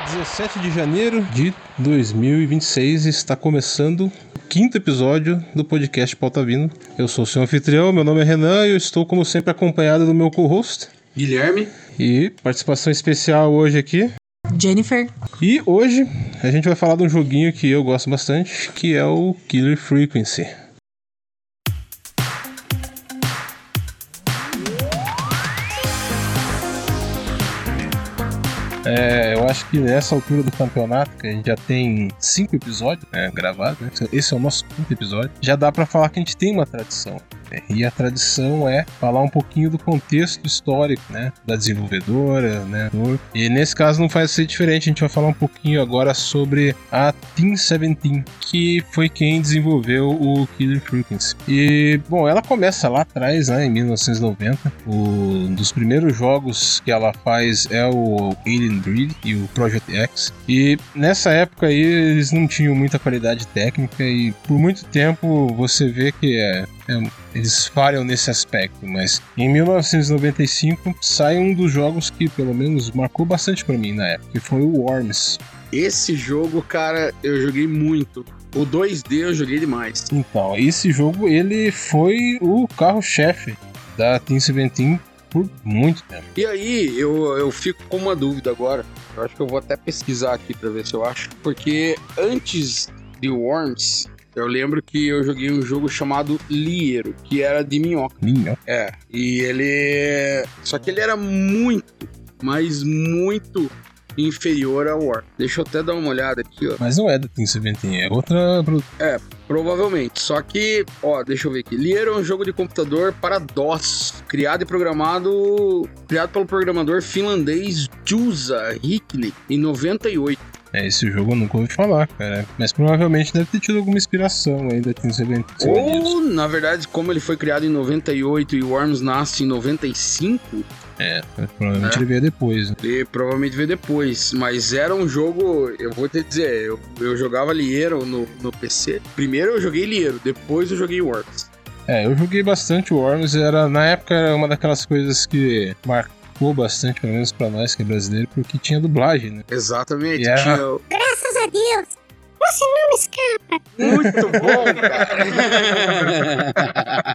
17 de janeiro de 2026 está começando o 5º episódio do podcast Pauta Vindo. Eu sou o seu anfitrião, meu nome é Renan e eu estou como sempre acompanhado do meu co-host Guilherme. E participação especial hoje aqui, Jennifer. E hoje a gente vai falar de um joguinho que eu gosto bastante, que é o Killer Frequency. Eu acho que nessa altura do campeonato, que a gente já tem 5 episódios gravados, né? Esse é o nosso 5º episódio, já dá pra falar que a gente tem uma tradição. E a tradição é falar um pouquinho do contexto histórico, né, da desenvolvedora, né, e nesse caso não faz ser diferente, a gente vai falar um pouquinho agora sobre a Team 17, que foi quem desenvolveu o Killer Frequency. E, bom, ela começa lá atrás, né, em 1990, um dos primeiros jogos que ela faz é o Alien Breed e o Project X, e nessa época aí eles não tinham muita qualidade técnica e por muito tempo você vê que eles falham nesse aspecto, mas em 1995 sai um dos jogos que pelo menos marcou bastante pra mim na época, que foi o Worms. Esse jogo, cara, eu joguei muito. O 2D eu joguei demais. Então, esse jogo ele foi o carro-chefe da Team 17 por muito tempo. E aí, eu fico com uma dúvida agora. Eu acho que eu vou até pesquisar aqui pra ver se eu acho. Porque antes de Worms, eu lembro que eu joguei um jogo chamado Liero, que era de minhoca. Minhoca? E ele... Só que ele era muito, mas muito inferior ao War. Deixa eu até dar uma olhada aqui, ó. Mas não é da Team 17, é outra... Provavelmente. Só que, deixa eu ver aqui. Liero é um jogo de computador para DOS, criado pelo programador finlandês Juuso Heikkinen em 98. Esse jogo eu nunca ouvi falar, cara. Mas provavelmente deve ter tido alguma inspiração aí da Team 17. Ou, na verdade, como ele foi criado em 98 e o Worms nasce em 95... provavelmente ele veio depois. Né? Ele provavelmente veio depois, mas era um jogo, eu vou te dizer, eu jogava Liero no PC. Primeiro eu joguei Liero, depois eu joguei Worms. Eu joguei bastante Worms, na época era uma daquelas coisas que marcou bastante, pelo menos pra nós que é brasileiro, porque tinha dublagem, né? Exatamente, tinha... Graças a Deus, você não me escapa. Muito bom, cara.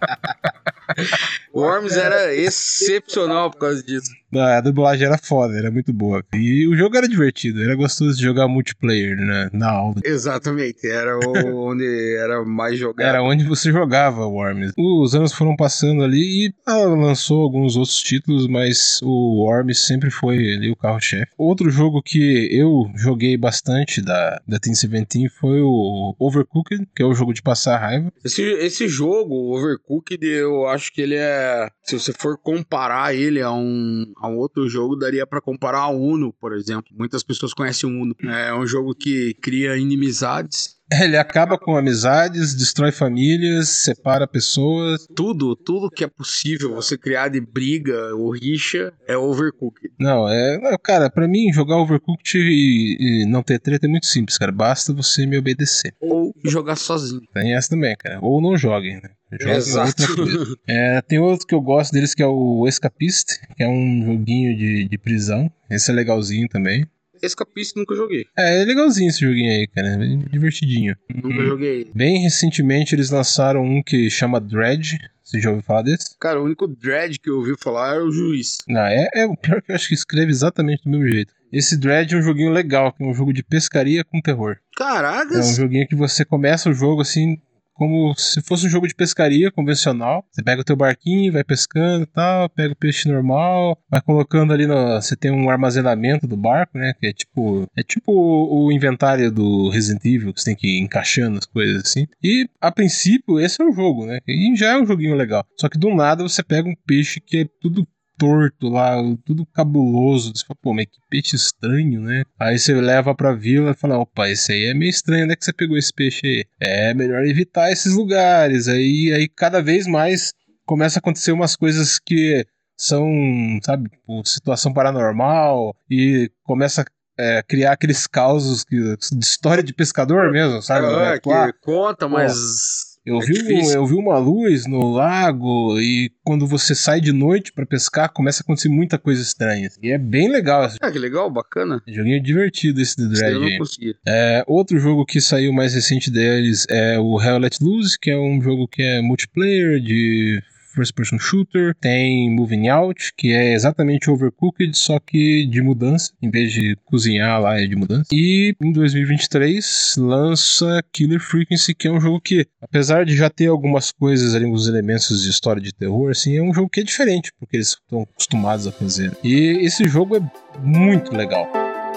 Worms era excepcional por causa disso. A dublagem era foda, era muito boa. E o jogo era divertido, era gostoso de jogar multiplayer na aula. Exatamente, era onde era mais jogado. Era onde você jogava Worms. Os anos foram passando ali e ela lançou alguns outros títulos, mas o Worms sempre foi ali o carro-chefe. Outro jogo que eu joguei bastante da Team 17 foi o Overcooked, que é o jogo de passar raiva. Esse jogo, o Overcooked, eu acho que ele é... Se você for comparar ele a um outro jogo, daria pra comparar a Uno, por exemplo. Muitas pessoas conhecem o Uno. É um jogo que cria inimizades. Ele acaba com amizades, destrói famílias, separa pessoas. Tudo que é possível você criar de briga ou rixa é Overcooked. Não, cara, pra mim jogar Overcooked e não ter treta é muito simples, cara. Basta você me obedecer. Ou jogar sozinho. Tem essa também, cara. Ou não joguem, né? Exato. Tem outro que eu gosto deles que é o Escapist, que é um joguinho de prisão. Esse é legalzinho também. Escapist nunca joguei. É legalzinho esse joguinho aí, cara. Bem divertidinho. Nunca joguei. Bem recentemente eles lançaram um que chama Dredge. Você já ouviu falar desse? Cara, o único Dredge que eu ouvi falar é o Juiz. Não, é o pior que eu acho que escreve exatamente do mesmo jeito. Esse Dredge é um joguinho legal, que é um jogo de pescaria com terror. Caracas! É um joguinho que você começa o jogo assim... como se fosse um jogo de pescaria convencional. Você pega o teu barquinho, vai pescando e tal, pega o peixe normal, vai colocando ali você tem um armazenamento do barco, né? Que é tipo o inventário do Resident Evil, que você tem que ir encaixando as coisas assim. E, a princípio, esse é o jogo, né? E já é um joguinho legal. Só que do nada você pega um peixe que é tudo torto lá, tudo cabuloso. Você fala, pô, mas que peixe estranho, né? Aí você leva pra vila e fala, opa, esse aí é meio estranho, onde é que você pegou esse peixe aí? É melhor evitar esses lugares. Aí cada vez mais começa a acontecer umas coisas que são, sabe, tipo, situação paranormal e começa a criar aqueles causos de história de pescador mesmo, sabe? Que conta, mas Eu vi uma luz no lago e quando você sai de noite pra pescar, começa a acontecer muita coisa estranha. E é bem legal. Que legal, bacana. Joguinho divertido esse do Dread. Eu não conseguia. Outro jogo que saiu mais recente deles é o Hell Let Loose, que é um jogo que é multiplayer de first person shooter. Tem Moving Out, que é exatamente Overcooked, só que de mudança. Em vez de cozinhar lá, é de mudança. E em 2023 lança Killer Frequency, que é um jogo que, apesar de já ter algumas coisas ali, alguns elementos de história de terror, assim, é um jogo que é diferente, porque eles estão acostumados a fazer. E esse jogo é muito legal.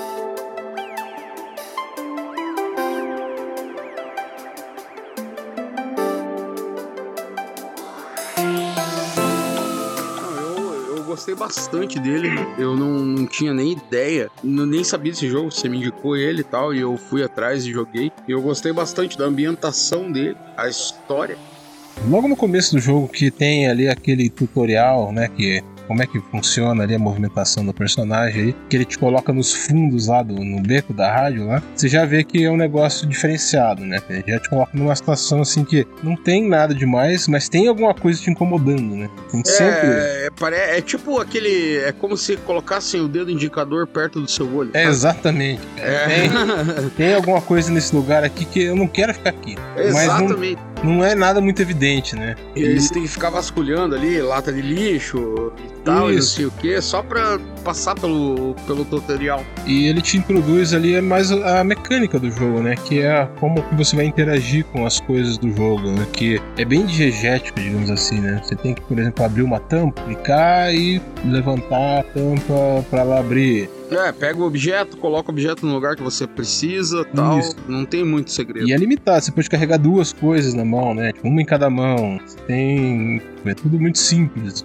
Gostei bastante dele, eu não tinha nem ideia, nem sabia desse jogo, você me indicou ele e tal, e eu fui atrás e joguei. E eu gostei bastante da ambientação dele, a história. Logo no começo do jogo que tem ali aquele tutorial, né, que como é que funciona ali a movimentação do personagem aí, que ele te coloca nos fundos lá no beco da rádio lá, você já vê que é um negócio diferenciado, né? Ele já te coloca numa situação assim que não tem nada demais, mas tem alguma coisa te incomodando, né? Tem sempre... É tipo aquele... É como se colocassem o dedo indicador perto do seu olho. Exatamente. Tem alguma coisa nesse lugar aqui que eu não quero ficar aqui. Exatamente. Mas não é nada muito evidente, né? E eles têm que ficar vasculhando ali, lata de lixo e tal, e não sei o que, só pra passar pelo tutorial. E ele te introduz ali mais a mecânica do jogo, né? Que é como que você vai interagir com as coisas do jogo, né? Que é bem diegético, digamos assim, né? Você tem que, por exemplo, abrir uma tampa, clicar e levantar a tampa pra ela abrir. Pega o objeto, coloca o objeto no lugar que você precisa, tal. Isso. Não tem muito segredo. E é limitado, você pode carregar duas coisas na mão, né? Tipo, uma em cada mão. Você tem... É tudo muito simples.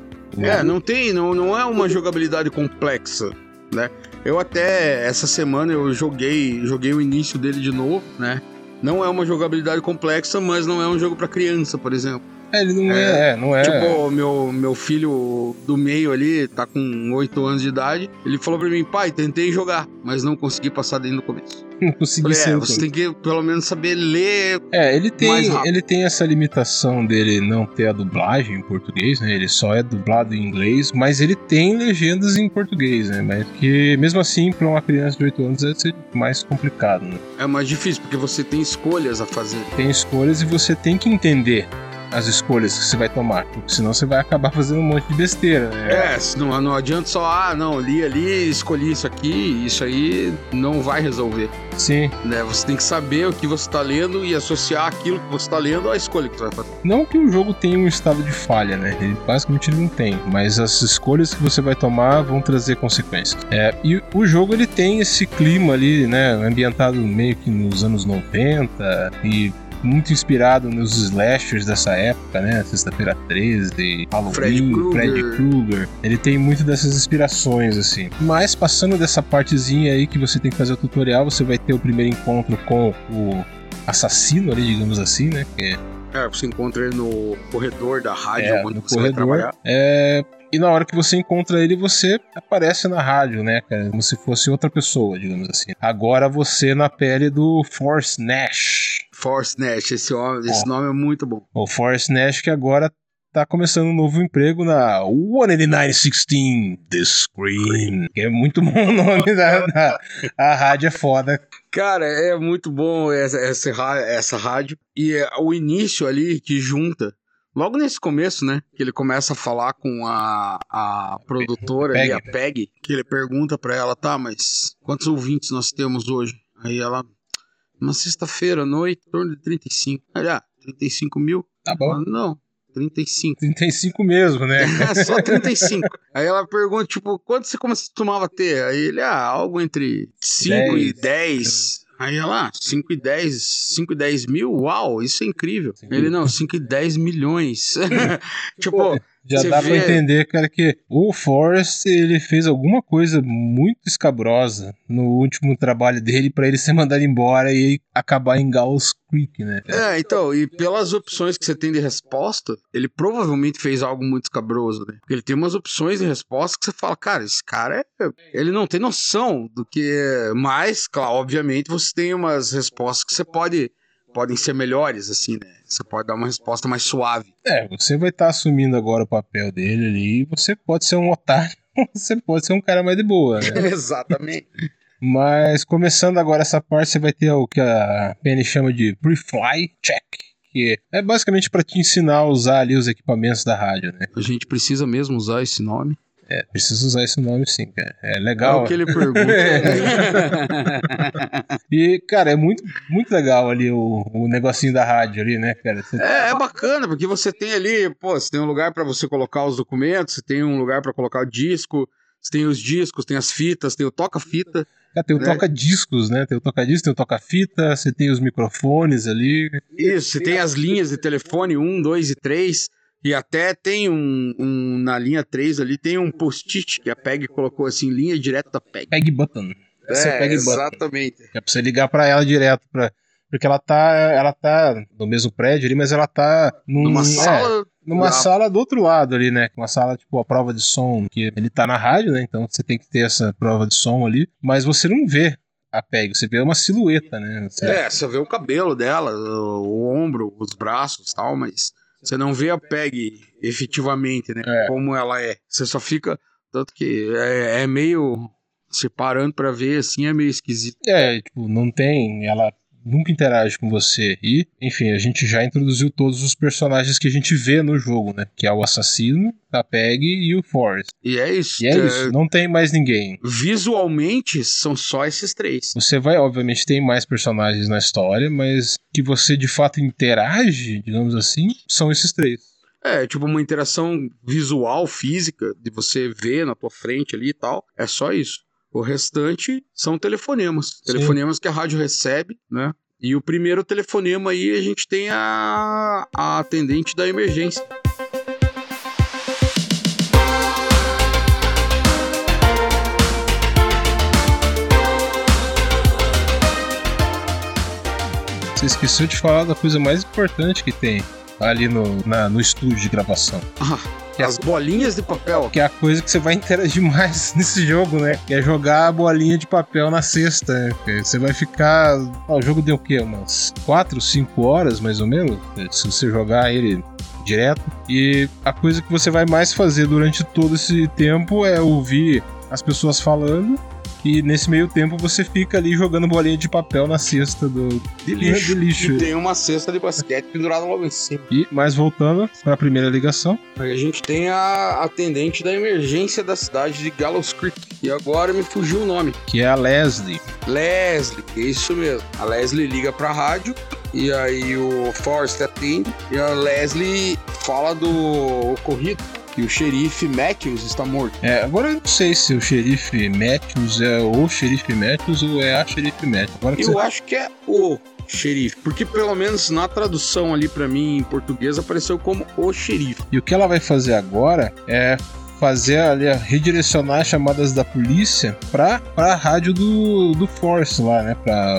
Não é uma jogabilidade complexa, né? Eu até, essa semana, eu joguei o início dele de novo, né? Não é uma jogabilidade complexa, mas não é um jogo pra criança, por exemplo. Ele não é. Tipo, meu filho do meio ali, tá com 8 anos de idade, ele falou pra mim, pai, tentei jogar, mas não consegui passar dentro do começo. Não consegui ser. Você tem que pelo menos saber ler. Ele tem essa limitação dele não ter a dublagem em português, né? Ele só é dublado em inglês, mas ele tem legendas em português, né? Mas que mesmo assim, pra uma criança de 8 anos, deve ser mais complicado, né? É mais difícil, porque você tem escolhas a fazer. Tem escolhas e você tem que entender as escolhas que você vai tomar, porque senão você vai acabar fazendo um monte de besteira, né? Não adianta só, li ali, escolhi isso aqui, isso aí não vai resolver. Sim. Né? Você tem que saber o que você tá lendo e associar aquilo que você tá lendo à escolha que você vai fazer. Não que o jogo tenha um estado de falha, né? Basicamente ele não tem, mas as escolhas que você vai tomar vão trazer consequências. E o jogo ele tem esse clima ali, né? Ambientado meio que nos anos 90 e muito inspirado nos slashers dessa época, né? Sexta-feira 13, Halloween, Freddy Krueger. Ele tem muito dessas inspirações, assim. Mas passando dessa partezinha aí que você tem que fazer o tutorial, você vai ter o primeiro encontro com o assassino ali, digamos assim, né? Você encontra ele no corredor da rádio, onde você vai trabalhar. E na hora que você encontra ele, você aparece na rádio, né, cara? Como se fosse outra pessoa, digamos assim. Agora você na pele do Forrest Nash. Forrest Nash, esse nome é muito bom. O Forrest Nash que agora tá começando um novo emprego na 18916 The Screen. Que é muito bom o nome a rádio é foda. Cara, é muito bom essa rádio. E o início ali que junta. Logo nesse começo, né? Que ele começa a falar com a produtora ali, a Peg. Que ele pergunta pra ela, tá, mas quantos ouvintes nós temos hoje? Aí ela... Uma sexta-feira à noite, em torno de 35. 35 mil? Tá bom. Não, 35. 35 mesmo, né? Só 35. Aí ela pergunta, tipo, quanto você costumava ter? Aí ele, algo entre 5 e 10. Aí ela, 5 e 10 mil? Uau, isso é incrível. Ele, não, 5 e 10 milhões. Tipo... Já dá pra entender, cara, que o Forrest, ele fez alguma coisa muito escabrosa no último trabalho dele pra ele ser mandado embora e acabar em Gallows Creek, né? Então, e pelas opções que você tem de resposta, ele provavelmente fez algo muito escabroso, né? Porque ele tem umas opções de resposta que você fala, cara, esse cara, ele não tem noção do que é. Mas, claro, obviamente, você tem umas respostas que você pode podem ser melhores, assim, né? Você pode dar uma resposta mais suave. Você vai estar assumindo agora o papel dele ali, e você pode ser um otário, você pode ser um cara mais de boa, né? Exatamente. Mas começando agora essa parte, você vai ter o que a Penny chama de Pre-Fly Check, que é basicamente para te ensinar a usar ali os equipamentos da rádio, né? A gente precisa mesmo usar esse nome? Precisa usar esse nome sim, cara. É É legal. o que ele pergunta. E, cara, é muito, muito legal ali o negocinho da rádio ali, né, cara? É bacana, porque você tem ali, você tem um lugar pra você colocar os documentos, você tem um lugar pra colocar o disco, você tem os discos, tem as fitas, tem o toca-fita. Tem o toca-discos, né? Tem o toca-disco, tem o toca-fita, você tem os microfones ali. Isso, você tem as linhas de telefone 1, 2 e 3. E até tem na linha 3 ali, tem um post-it que a PEG colocou assim, linha direta da PEG. PEG Button. Esse é o PEG Button. Exatamente. É pra você ligar pra ela direto, porque ela tá no mesmo prédio ali, mas ela tá numa sala do outro lado ali, né? Uma sala, tipo, a prova de som, que ele tá na rádio, né? Então você tem que ter essa prova de som ali, mas você não vê a PEG, você vê uma silhueta, né? Você vê o cabelo dela, o ombro, os braços e tal, mas você não vê a PEG efetivamente, né? Como ela é. Você só fica... Tanto que é meio... Se parando pra ver, assim, é meio esquisito. Tipo, não tem... Ela nunca interage com você. E, enfim, a gente já introduziu todos os personagens que a gente vê no jogo, né? Que é o assassino, a PEG e o Forrest. E é isso. Não tem mais ninguém. Visualmente, são só esses 3. Você vai, obviamente, tem mais personagens na história, mas que você, de fato, interage, digamos assim, são esses 3. Tipo uma interação visual, física, de você ver na tua frente ali e tal. É só isso. O restante são telefonemas. Sim. Telefonemas que a rádio recebe, né? E o primeiro telefonema aí, a gente tem a atendente da emergência. Você esqueceu de falar da coisa mais importante que tem ali no estúdio de gravação. As bolinhas de papel. Que é a coisa que você vai interagir mais nesse jogo, né? Que é jogar a bolinha de papel na cesta, né? Você vai ficar... O jogo deu o quê? Umas 4, 5 horas, mais ou menos? Se você jogar ele direto. E a coisa que você vai mais fazer durante todo esse tempo é ouvir as pessoas falando. E nesse meio tempo você fica ali jogando bolinha de papel na cesta de lixo. E tem uma cesta de basquete pendurada logo em cima. Mas voltando para a primeira ligação. Aí a gente tem a atendente da emergência da cidade de Gallows Creek. E agora me fugiu o nome. Que é a Leslie. Leslie, isso mesmo. A Leslie liga pra rádio. E aí o Forrest atende. E a Leslie fala do ocorrido. Que o xerife Matthews está morto. Agora eu não sei se o xerife Matthews é o xerife Matthews ou é a xerife Matthews. Eu acho que é o xerife, porque pelo menos na tradução ali pra mim em português apareceu como o xerife. E o que ela vai fazer agora é fazer ali, redirecionar as chamadas da polícia pra rádio do Force lá, né? Pra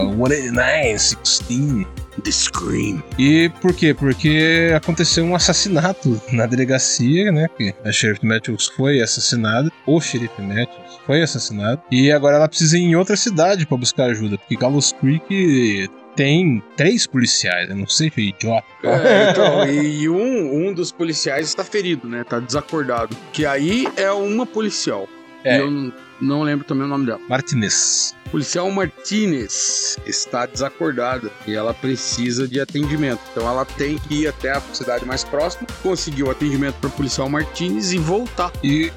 18916. The Scream. E por quê? Porque aconteceu um assassinato na delegacia, né? Que a Sheriff Matthews foi assassinada. O Sheriff Matthews foi assassinado. E agora ela precisa ir em outra cidade pra buscar ajuda. Porque Gallows Creek tem 3 policiais. Eu não sei se é idiota. Então, e um dos policiais está ferido, né? Tá desacordado. Que aí é uma policial. E eu não lembro também o nome dela. Martinez. Policial Martinez está desacordada e ela precisa de atendimento. Então ela tem que ir até a cidade mais próxima, conseguir o atendimento para o policial Martinez e voltar.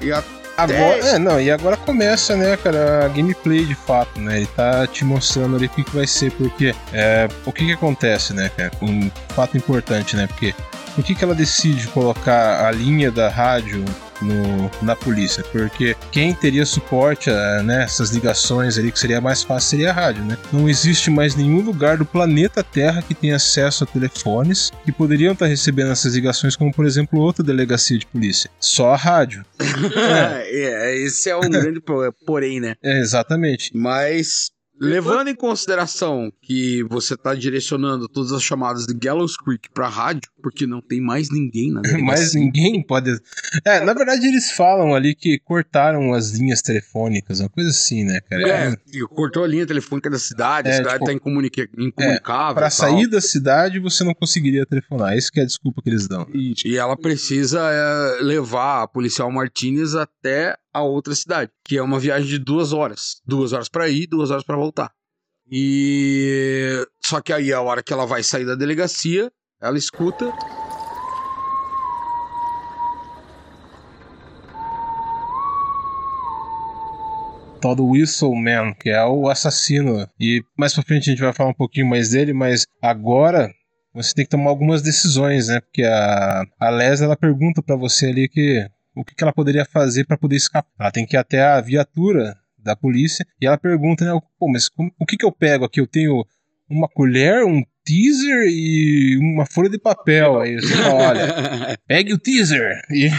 Agora começa, né, cara, a gameplay de fato, né? Ele tá te mostrando ali o que vai ser, porque o que acontece, né, cara? Um fato importante, né? Porque por que ela decide colocar a linha da rádio na polícia? Porque quem teria suporte a essas ligações ali, que seria mais fácil, seria a rádio, né? Não existe mais nenhum lugar do planeta Terra que tenha acesso a telefones que poderiam estar recebendo essas ligações, como por exemplo outra delegacia de polícia. Só a rádio. Esse é um grande porém, né? Exatamente. Mas Levando em consideração que você tá direcionando todas as chamadas de Gallows Creek pra rádio, porque não tem mais ninguém na delegacia. Mas ninguém pode... na verdade eles falam ali que cortaram as linhas telefônicas, uma coisa assim, né, cara? Cortou a linha telefônica da cidade, a cidade tipo, tá incomunicável. Pra sair da cidade você não conseguiria telefonar, isso que é a desculpa que eles dão. E ela precisa levar a policial Martinez até a outra cidade, que é uma viagem de 2 horas. 2 horas pra ir, 2 horas pra voltar. E só que aí a hora que ela vai sair da delegacia, ela escuta... Tal do Whistle Man, que é o assassino. E mais pra frente a gente vai falar um pouquinho mais dele, mas agora você tem que tomar algumas decisões, né? Porque a Les, ela pergunta pra você ali o que ela poderia fazer pra poder escapar. Ela tem que ir até a viatura da polícia e ela pergunta, né? Pô, mas o que eu pego aqui? Eu tenho uma colher, um teaser e uma folha de papel. Aí você fala, olha, pegue o teaser. E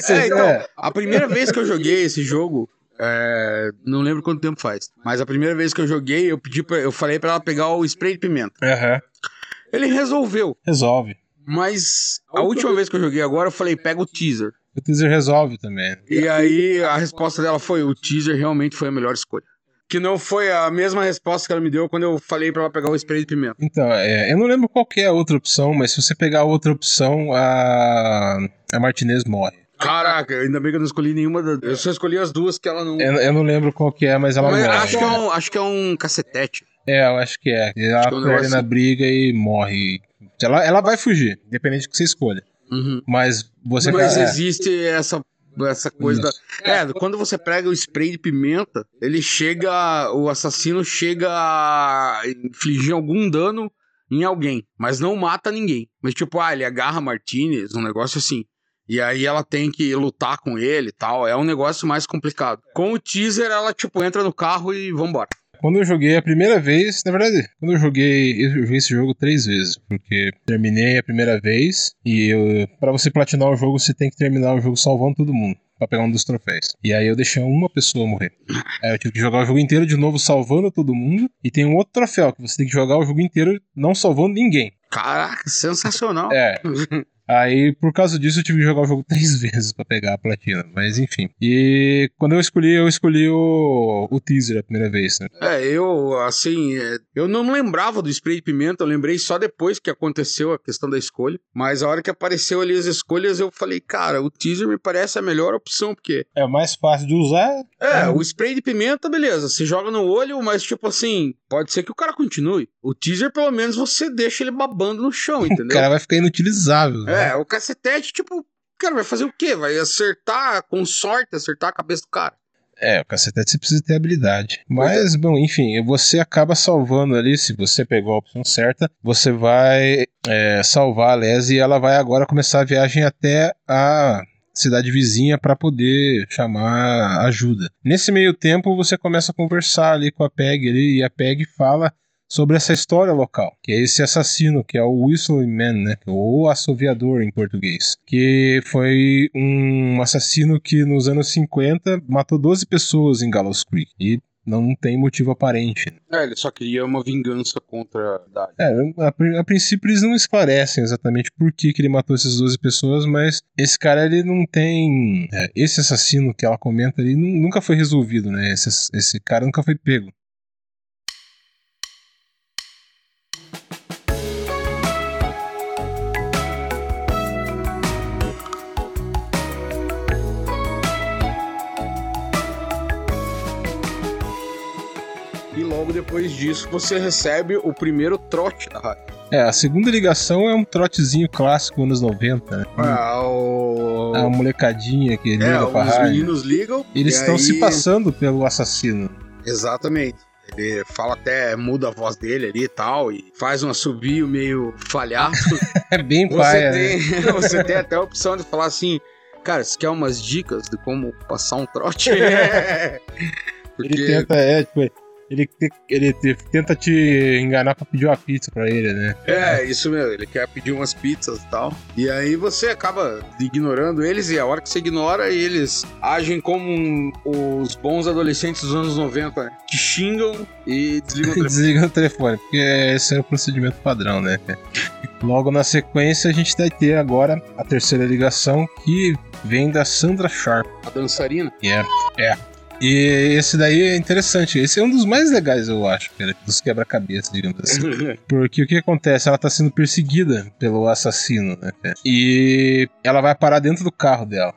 a primeira vez que eu joguei esse jogo... não lembro quanto tempo faz, mas a primeira vez que eu joguei, eu falei pra ela pegar o spray de pimenta. Ele resolve. Mas a última vez que eu joguei agora, eu falei, pega o teaser. O teaser resolve também. E aí a resposta dela foi, o teaser realmente foi a melhor escolha. Que não foi a mesma resposta que ela me deu quando eu falei pra ela pegar o spray de pimenta. Então, eu não lembro qual que é a outra opção, mas se você pegar a outra opção, a Martinez morre. Caraca, ainda bem que eu não escolhi nenhuma eu só escolhi as duas que ela não... Eu não lembro qual que é, mas ela morre. Acho que é um cacetete. Eu acho que é. Ela perde na briga e morre. Ela vai fugir, independente do que você escolha. Uhum. Mas existe essa coisa quando você pega o spray de pimenta, o assassino chega a infligir algum dano em alguém, mas não mata ninguém. Mas tipo, ele agarra Martinez, um negócio assim. E aí ela tem que lutar com ele e tal. É um negócio mais complicado. Com o teaser, ela, tipo, entra no carro e vambora. Quando eu joguei a primeira vez... Na verdade, eu joguei esse jogo 3 vezes. Porque terminei a primeira vez e pra você platinar o jogo, você tem que terminar o jogo salvando todo mundo. Pra pegar um dos troféus. E aí eu deixei uma pessoa morrer. Aí eu tive que jogar o jogo inteiro de novo salvando todo mundo. E tem um outro troféu que você tem que jogar o jogo inteiro não salvando ninguém. Caraca, sensacional. Aí, por causa disso, eu tive que jogar o jogo 3 vezes pra pegar a platina. Mas, enfim. E quando eu escolhi o teaser a primeira vez, né? Eu não lembrava do spray de pimenta, eu lembrei só depois que aconteceu a questão da escolha. Mas a hora que apareceu ali as escolhas, eu falei, cara, o teaser me parece a melhor opção, porque... É mais fácil de usar. O spray de pimenta, beleza, você joga no olho, mas tipo assim, pode ser que o cara continue. O teaser, pelo menos, você deixa ele babando no chão, entendeu? O cara vai ficar inutilizável. Né? O cacetete, tipo, cara, vai fazer o quê? Vai acertar, com sorte, acertar a cabeça do cara. O cacetete você precisa ter habilidade. Mas, bom, enfim, você acaba salvando ali, se você pegou a opção certa, você vai salvar a Les e ela vai agora começar a viagem até a cidade vizinha para poder chamar ajuda. Nesse meio tempo, você começa a conversar ali com a Peg ali, e a Peg fala sobre essa história local, que é esse assassino, que é o Whistling Man, né, ou assoviador em português, que foi um assassino que nos anos 50 matou 12 pessoas em Gallows Creek, e não tem motivo aparente. Ele só queria uma vingança contra a Dahlia. A princípio eles não esclarecem exatamente por que ele matou essas 12 pessoas, mas esse cara, ele não tem... esse assassino que ela comenta ali nunca foi resolvido, né, esse cara nunca foi pego. E logo depois disso você recebe o primeiro trote da rádio. A segunda ligação é um trotezinho clássico anos 90, né? A molecadinha que liga pra rádio. Os meninos ligam. Eles estão se passando pelo assassino. Exatamente. Ele fala até, muda a voz dele ali e tal, e faz um assobio meio falhaço. É bem paia, né? Você tem até a opção de falar assim, cara, você quer umas dicas de como passar um trote? Porque... Ele tenta, Ele tenta te enganar pra pedir uma pizza pra ele, né? É, isso mesmo. Ele quer pedir umas pizzas e tal. E aí você acaba ignorando eles, e a hora que você ignora, eles agem como os bons adolescentes dos anos 90, né? Te xingam e desligam o telefone. Desliga o telefone, porque esse é o procedimento padrão, né? Logo na sequência, a gente vai ter agora a terceira ligação, que vem da Sandra Sharp. A dançarina? É. E esse daí é interessante. Esse é um dos mais legais, eu acho, cara, dos quebra-cabeças, digamos assim. Porque o que acontece? Ela tá sendo perseguida pelo assassino, né, cara? E ela vai parar dentro do carro dela.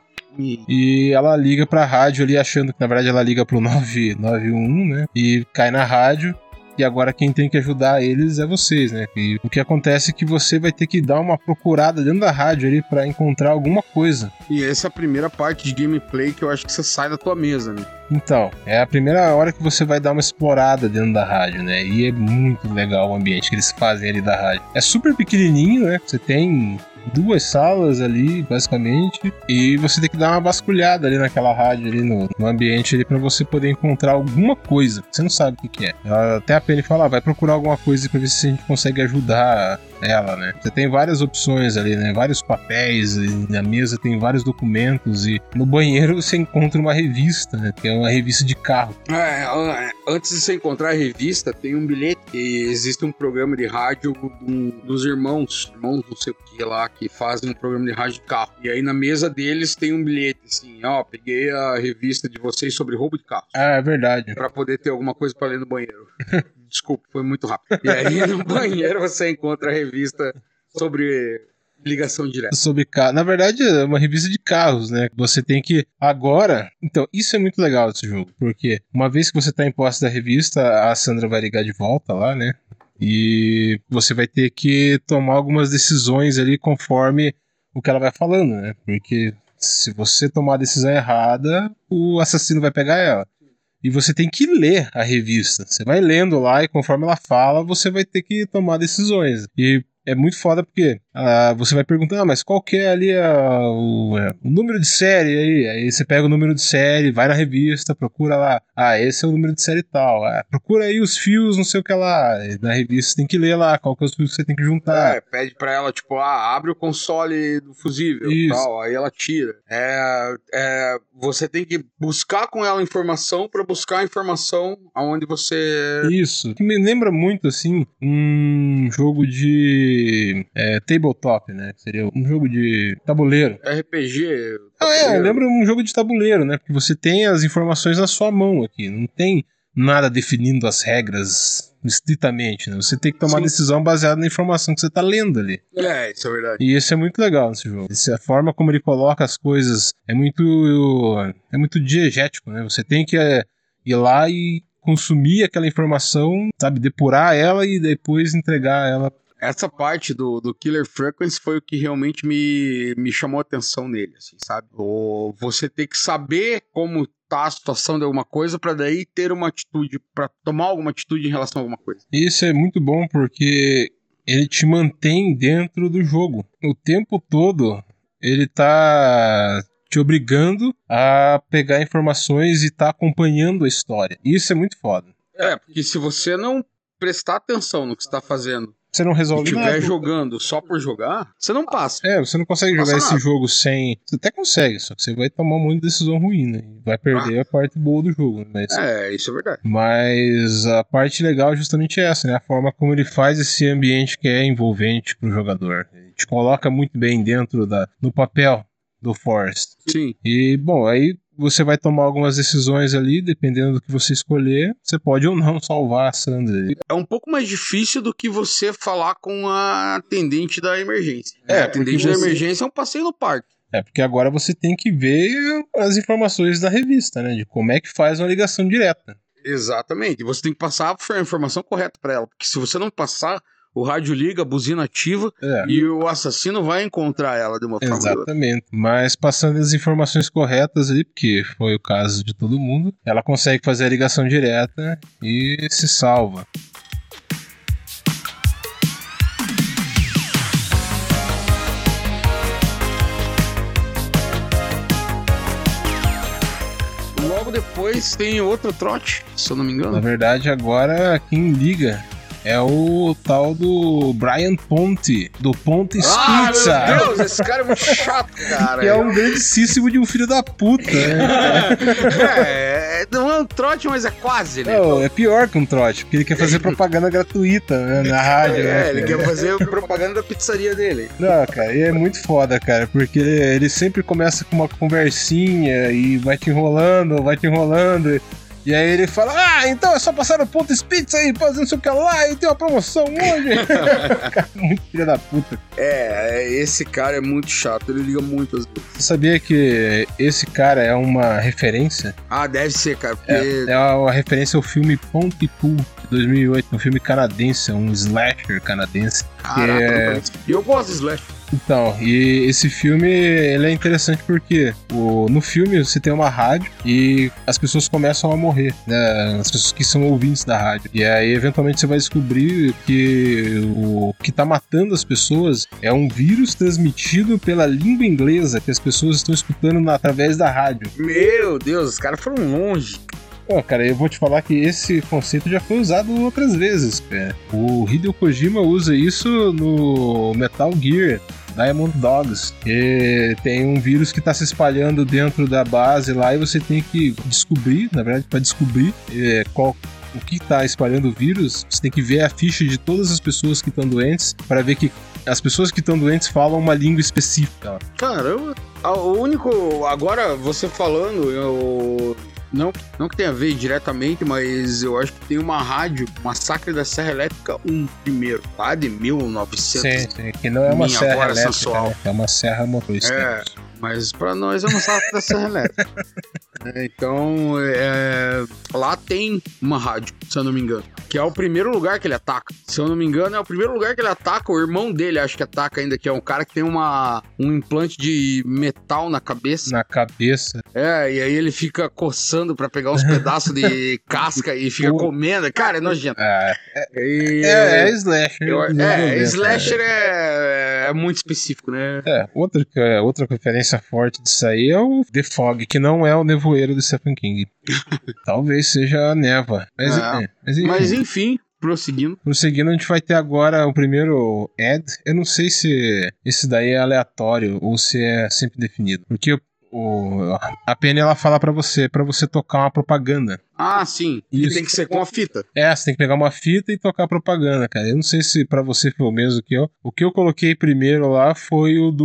E ela liga pra rádio ali, achando que na verdade ela liga pro 991, né? E cai na rádio. E agora quem tem que ajudar eles é vocês, né? E o que acontece é que você vai ter que dar uma procurada dentro da rádio ali pra encontrar alguma coisa. E essa é a primeira parte de gameplay que eu acho que você sai da tua mesa, né? Então, é a primeira hora que você vai dar uma explorada dentro da rádio, né? E é muito legal o ambiente que eles fazem ali da rádio. É super pequenininho, né? Você tem 2 salas ali, basicamente, e você tem que dar uma vasculhada ali naquela rádio ali no ambiente ali pra você poder encontrar alguma coisa. Você não sabe o que é. Até a Penny fala, vai procurar alguma coisa pra ver se a gente consegue ajudar ela, né? Você tem várias opções ali, né? Vários papéis, e na mesa tem vários documentos, e no banheiro você encontra uma revista, né? Que é uma revista de carro. Antes de você encontrar a revista, tem um bilhete, e existe um programa de rádio dos irmãos não sei o que lá, que fazem um programa de rádio de carro. E aí na mesa deles tem um bilhete, assim, peguei a revista de vocês sobre roubo de carro. Ah, é verdade. Pra poder ter alguma coisa pra ler no banheiro. Desculpa, foi muito rápido. E aí no banheiro você encontra a revista sobre ligação direta. Sobre carro. Na verdade, é uma revista de carros, né? Você tem que... Agora... Então, isso é muito legal desse jogo. Porque uma vez que você tá em posse da revista, a Sandra vai ligar de volta lá, né? E você vai ter que tomar algumas decisões ali conforme o que ela vai falando, né? Porque se você tomar a decisão errada, o assassino vai pegar ela. E você tem que ler a revista. Você vai lendo lá e conforme ela fala, você vai ter que tomar decisões. E é muito foda porque você vai perguntar, mas qual que é ali o número de série aí você pega o número de série, vai na revista, procura lá, esse é o número de série tal, procura aí os fios, não sei o que lá, na revista você tem que ler lá, qual que é os fios que você tem que juntar. Pede pra ela, tipo, abre o console do fusível, tal, aí ela tira. Você tem que buscar com ela informação pra buscar a informação aonde você... Isso, que me lembra muito, assim, um jogo de tabletop, né? Seria um jogo de tabuleiro. RPG. Lembra um jogo de tabuleiro, né? Porque você tem as informações na sua mão aqui. Não tem nada definindo as regras estritamente, né? Você tem que tomar decisão baseada na informação que você tá lendo ali. Isso é verdade. E isso é muito legal nesse jogo. A forma como ele coloca as coisas é muito diegético, né? Você tem que ir lá e consumir aquela informação, sabe? Depurar ela e depois entregar ela. Essa parte do Killer Frequency foi o que realmente me chamou a atenção nele, assim, sabe? Você tem que saber como tá a situação de alguma coisa pra daí ter uma atitude, pra tomar alguma atitude em relação a alguma coisa. Isso é muito bom porque ele te mantém dentro do jogo. O tempo todo ele tá te obrigando a pegar informações e tá acompanhando a história. Isso é muito foda. Porque se você não prestar atenção no que você tá fazendo, você não resolve nada. Se estiver jogando só por jogar, você não passa. Você não consegue jogar esse jogo sem... Você até consegue, só que você vai tomar um monte de decisão ruim, né? Vai perder a parte boa do jogo. Mas... isso é verdade. Mas a parte legal é justamente essa, né? A forma como ele faz esse ambiente que é envolvente pro jogador. Ele te coloca muito bem dentro no papel do Forrest. Sim. E, bom, aí você vai tomar algumas decisões ali, dependendo do que você escolher, você pode ou não salvar a Sandra. É um pouco mais difícil do que você falar com a atendente da emergência. A atendente da emergência é um passeio no parque. Porque agora você tem que ver as informações da revista, né? De como é que faz uma ligação direta. Exatamente. Você tem que passar a informação correta para ela. Porque se você não passar, o rádio liga, a buzina ativa e o assassino vai encontrar ela de uma forma. Exatamente. Mas passando as informações corretas ali, porque foi o caso de todo mundo, ela consegue fazer a ligação direta e se salva. logo depois tem outro trote, se eu não me Na engano. verdade, agora quem liga é o tal do Brian Ponte, do Ponte Ah, Pizza. meu Deus, esse cara é muito chato, cara. Que é um grandíssimo de um filho da puta, né? Não é um trote, mas é quase, né? Não, é pior que um trote, porque ele quer fazer propaganda gratuita, né, na rádio. né, Ele cara? quer fazer propaganda da pizzaria dele. Não, cara, e é muito foda, cara, porque ele sempre começa com uma conversinha e vai te enrolando. E aí ele fala, então é só passar no Pontes Pizza aí, fazer não sei o que lá, e tem uma promoção hoje. Cara, muito filho da puta. Esse cara é muito chato, ele liga muito às vezes. Você sabia que esse cara é uma referência? Ah, deve ser, cara, porque... É uma referência ao filme Pontypool, de 2008, um filme canadense, um slasher canadense. Caraca, e eu gosto de Slash. Então, e esse filme, ele é interessante porque no filme você tem uma rádio e as pessoas começam a morrer, né? As pessoas que são ouvintes da rádio. E aí, eventualmente, você vai descobrir que o que tá matando as pessoas é um vírus transmitido pela língua inglesa que as pessoas estão escutando através da rádio. Meu Deus, os caras foram longe. Pô, cara, eu vou te falar que esse conceito já foi usado outras vezes, cara. O Hideo Kojima usa isso no Metal Gear Diamond Dogs, que tem um vírus que está se espalhando dentro da base lá e você tem que descobrir, na verdade, para descobrir o que está espalhando o vírus, você tem que ver a ficha de todas as pessoas que estão doentes para ver que as pessoas que estão doentes falam uma língua específica. Caramba, o único, agora você falando, não que tenha a ver diretamente, mas eu acho que tem uma rádio, Massacre da Serra Elétrica 1 primeiro, lá de 1900. Sim, que não é uma serra agora elétrica, sensual. né? É uma serra motorista. Mas pra nós é Massacre da Serra Elétrica. Então, lá tem uma rádio, se eu não me engano, que é o primeiro lugar que ele ataca. Se eu não me engano, é o primeiro lugar que ele ataca. O irmão dele, acho que ataca ainda, que é um cara que tem um implante de metal na cabeça. Na cabeça. E aí ele fica coçando pra pegar uns pedaços de casca e fica comendo. Cara, é nojento. É slasher. Slasher é muito específico, né? Outra referência forte disso aí é o The Fog, que não é o nevoeiro do Stephen King. Talvez seja a névoa. Mas enfim, prosseguindo. Prosseguindo, a gente vai ter agora o primeiro ad. Eu não sei se esse daí é aleatório ou se é sempre definido. Porque a Penny, ela fala pra você tocar uma propaganda. Ah, sim. E tem que ser com a fita. Você tem que pegar uma fita e tocar propaganda, cara. Eu não sei se pra você foi o mesmo que eu. O que eu coloquei primeiro lá foi o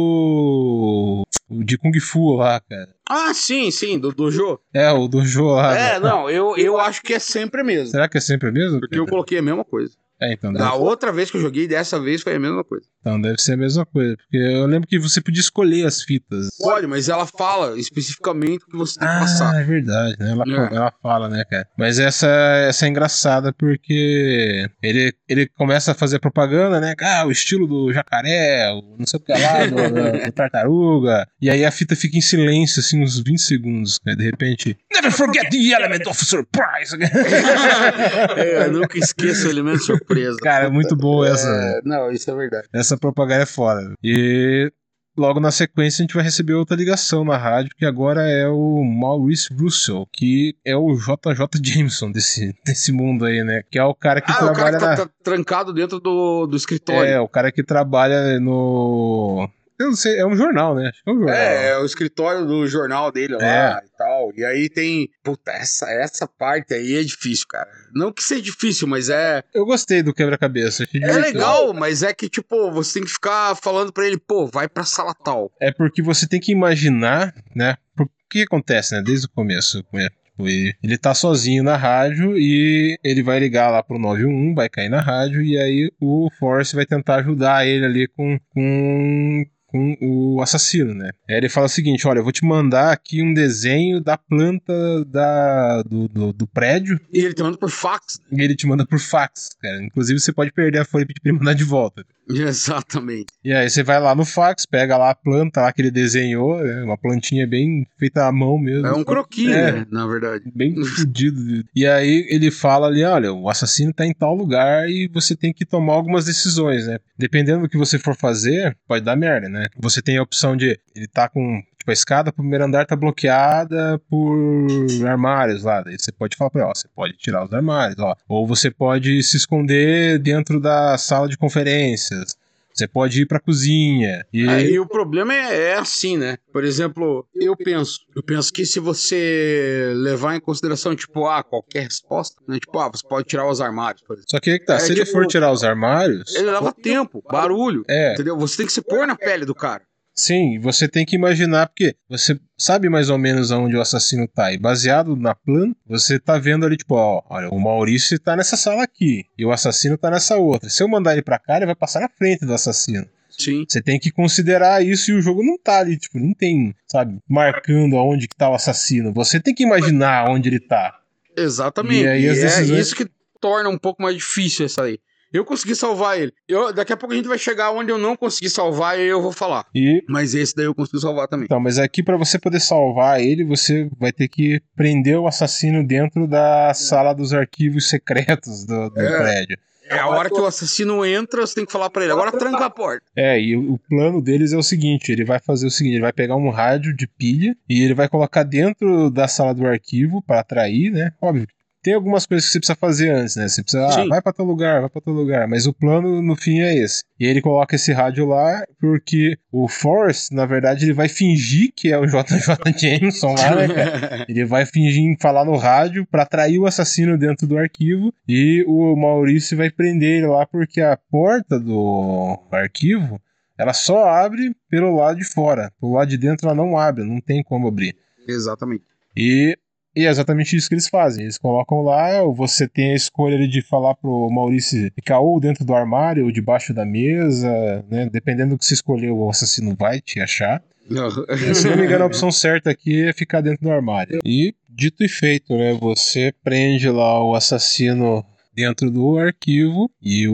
de Kung Fu lá, cara. Ah, sim, do Dojo. O Dojo lá. Não, eu acho que é sempre mesmo. Será que é sempre mesmo? Porque eu coloquei a mesma coisa. Então Da outra vez que eu joguei, dessa vez foi a mesma coisa. Então deve ser a mesma coisa. Porque eu lembro que você podia escolher as fitas. Pode, mas ela fala especificamente o que você tem que passar. É verdade, né? Ela fala, né, cara? Mas essa é engraçada porque ele começa a fazer propaganda, né? O estilo do jacaré, não sei o que lá, do tartaruga. E aí a fita fica em silêncio, assim, uns 20 segundos. Né? De repente, never forget the element of surprise. Eu nunca esqueço o elemento surpresa. Cara, é muito boa essa. Não, isso é verdade. Essa propaganda é foda. E logo na sequência a gente vai receber outra ligação na rádio, que agora é o Maurice Russell, que é o JJ Jameson desse mundo aí, né? Que é o cara que trabalha... o cara que tá trancado dentro do escritório. O cara que trabalha no... Eu não sei, é um jornal, né? Acho que é um jornal. É o escritório do jornal dele lá e tal. E aí tem... Puta, essa parte aí é difícil, cara. Não que seja difícil, mas é... Eu gostei do quebra-cabeça. É legal, mas é que, tipo, você tem que ficar falando pra ele, vai pra sala tal. É porque você tem que imaginar, né? O que acontece, né? Desde o começo, ele tá sozinho na rádio e ele vai ligar lá pro 911, vai cair na rádio e aí o Forrest vai tentar ajudar ele ali com o assassino, né? Aí ele fala o seguinte, olha, eu vou te mandar aqui um desenho da planta do prédio. E ele te manda por fax. E ele te manda por fax, cara. Inclusive você pode perder a folha e pedir pra ele mandar de volta. Exatamente. E aí você vai lá no fax, pega lá a planta lá que ele desenhou, né? Uma plantinha bem feita à mão mesmo. É um croquis, né? Na verdade. Bem fudido. E aí ele fala ali, olha, o assassino tá em tal lugar e você tem que tomar algumas decisões, né? Dependendo do que você for fazer, pode dar merda, né? Você tem a opção de ele tá com tipo, a escada pro primeiro andar tá bloqueada por armários lá. Daí você pode falar pra ele, ó, você pode tirar os armários, ó. Ou você pode se esconder dentro da sala de conferências. Você pode ir pra cozinha. E o problema é assim, né? Por exemplo, eu penso que se você levar em consideração, tipo, qualquer resposta, né? Tipo, você pode tirar os armários, por exemplo. Só que aí que tá, se ele for tirar os armários... Ele leva tempo, barulho, entendeu? Você tem que se pôr na pele do cara. Sim, você tem que imaginar, porque você sabe mais ou menos aonde o assassino tá. E baseado na planta, você tá vendo ali, tipo, ó, olha, o Maurício tá nessa sala aqui, e o assassino tá nessa outra. Se eu mandar ele pra cá, ele vai passar na frente do assassino. Sim. Você tem que considerar isso, e o jogo não tá ali, tipo, não tem, sabe, marcando aonde que tá o assassino. Você tem que imaginar onde ele tá. Exatamente. E aí, é isso que torna um pouco mais difícil essa aí. Eu consegui salvar ele. Daqui a pouco a gente vai chegar onde eu não consegui salvar e eu vou falar. Mas esse daí eu consegui salvar também. Então, mas aqui pra você poder salvar ele, você vai ter que prender o assassino dentro da sala dos arquivos secretos do prédio. É a hora que o assassino entra, você tem que falar pra ele, agora tranca a porta. E o plano deles é o seguinte, ele vai fazer o seguinte, ele vai pegar um rádio de pilha e ele vai colocar dentro da sala do arquivo pra atrair, né? Óbvio. Tem algumas coisas que você precisa fazer antes, né? Você precisa, vai pra tal lugar, mas o plano no fim é esse. E ele coloca esse rádio lá porque o Forrest, na verdade, ele vai fingir que é o JJ Jameson lá, né, cara? Ele vai fingir em falar no rádio pra atrair o assassino dentro do arquivo e o Maurício vai prender ele lá porque a porta do arquivo, ela só abre pelo lado de fora. Pelo lado de dentro ela não abre, não tem como abrir. Exatamente. E é exatamente isso que eles fazem. Eles colocam lá, você tem a escolha ali de falar pro Maurício ficar ou dentro do armário ou debaixo da mesa, né? Dependendo do que você escolher, o assassino vai te achar. Se não me engano, a opção certa aqui é ficar dentro do armário. E, dito e feito, né? Você prende lá o assassino dentro do arquivo e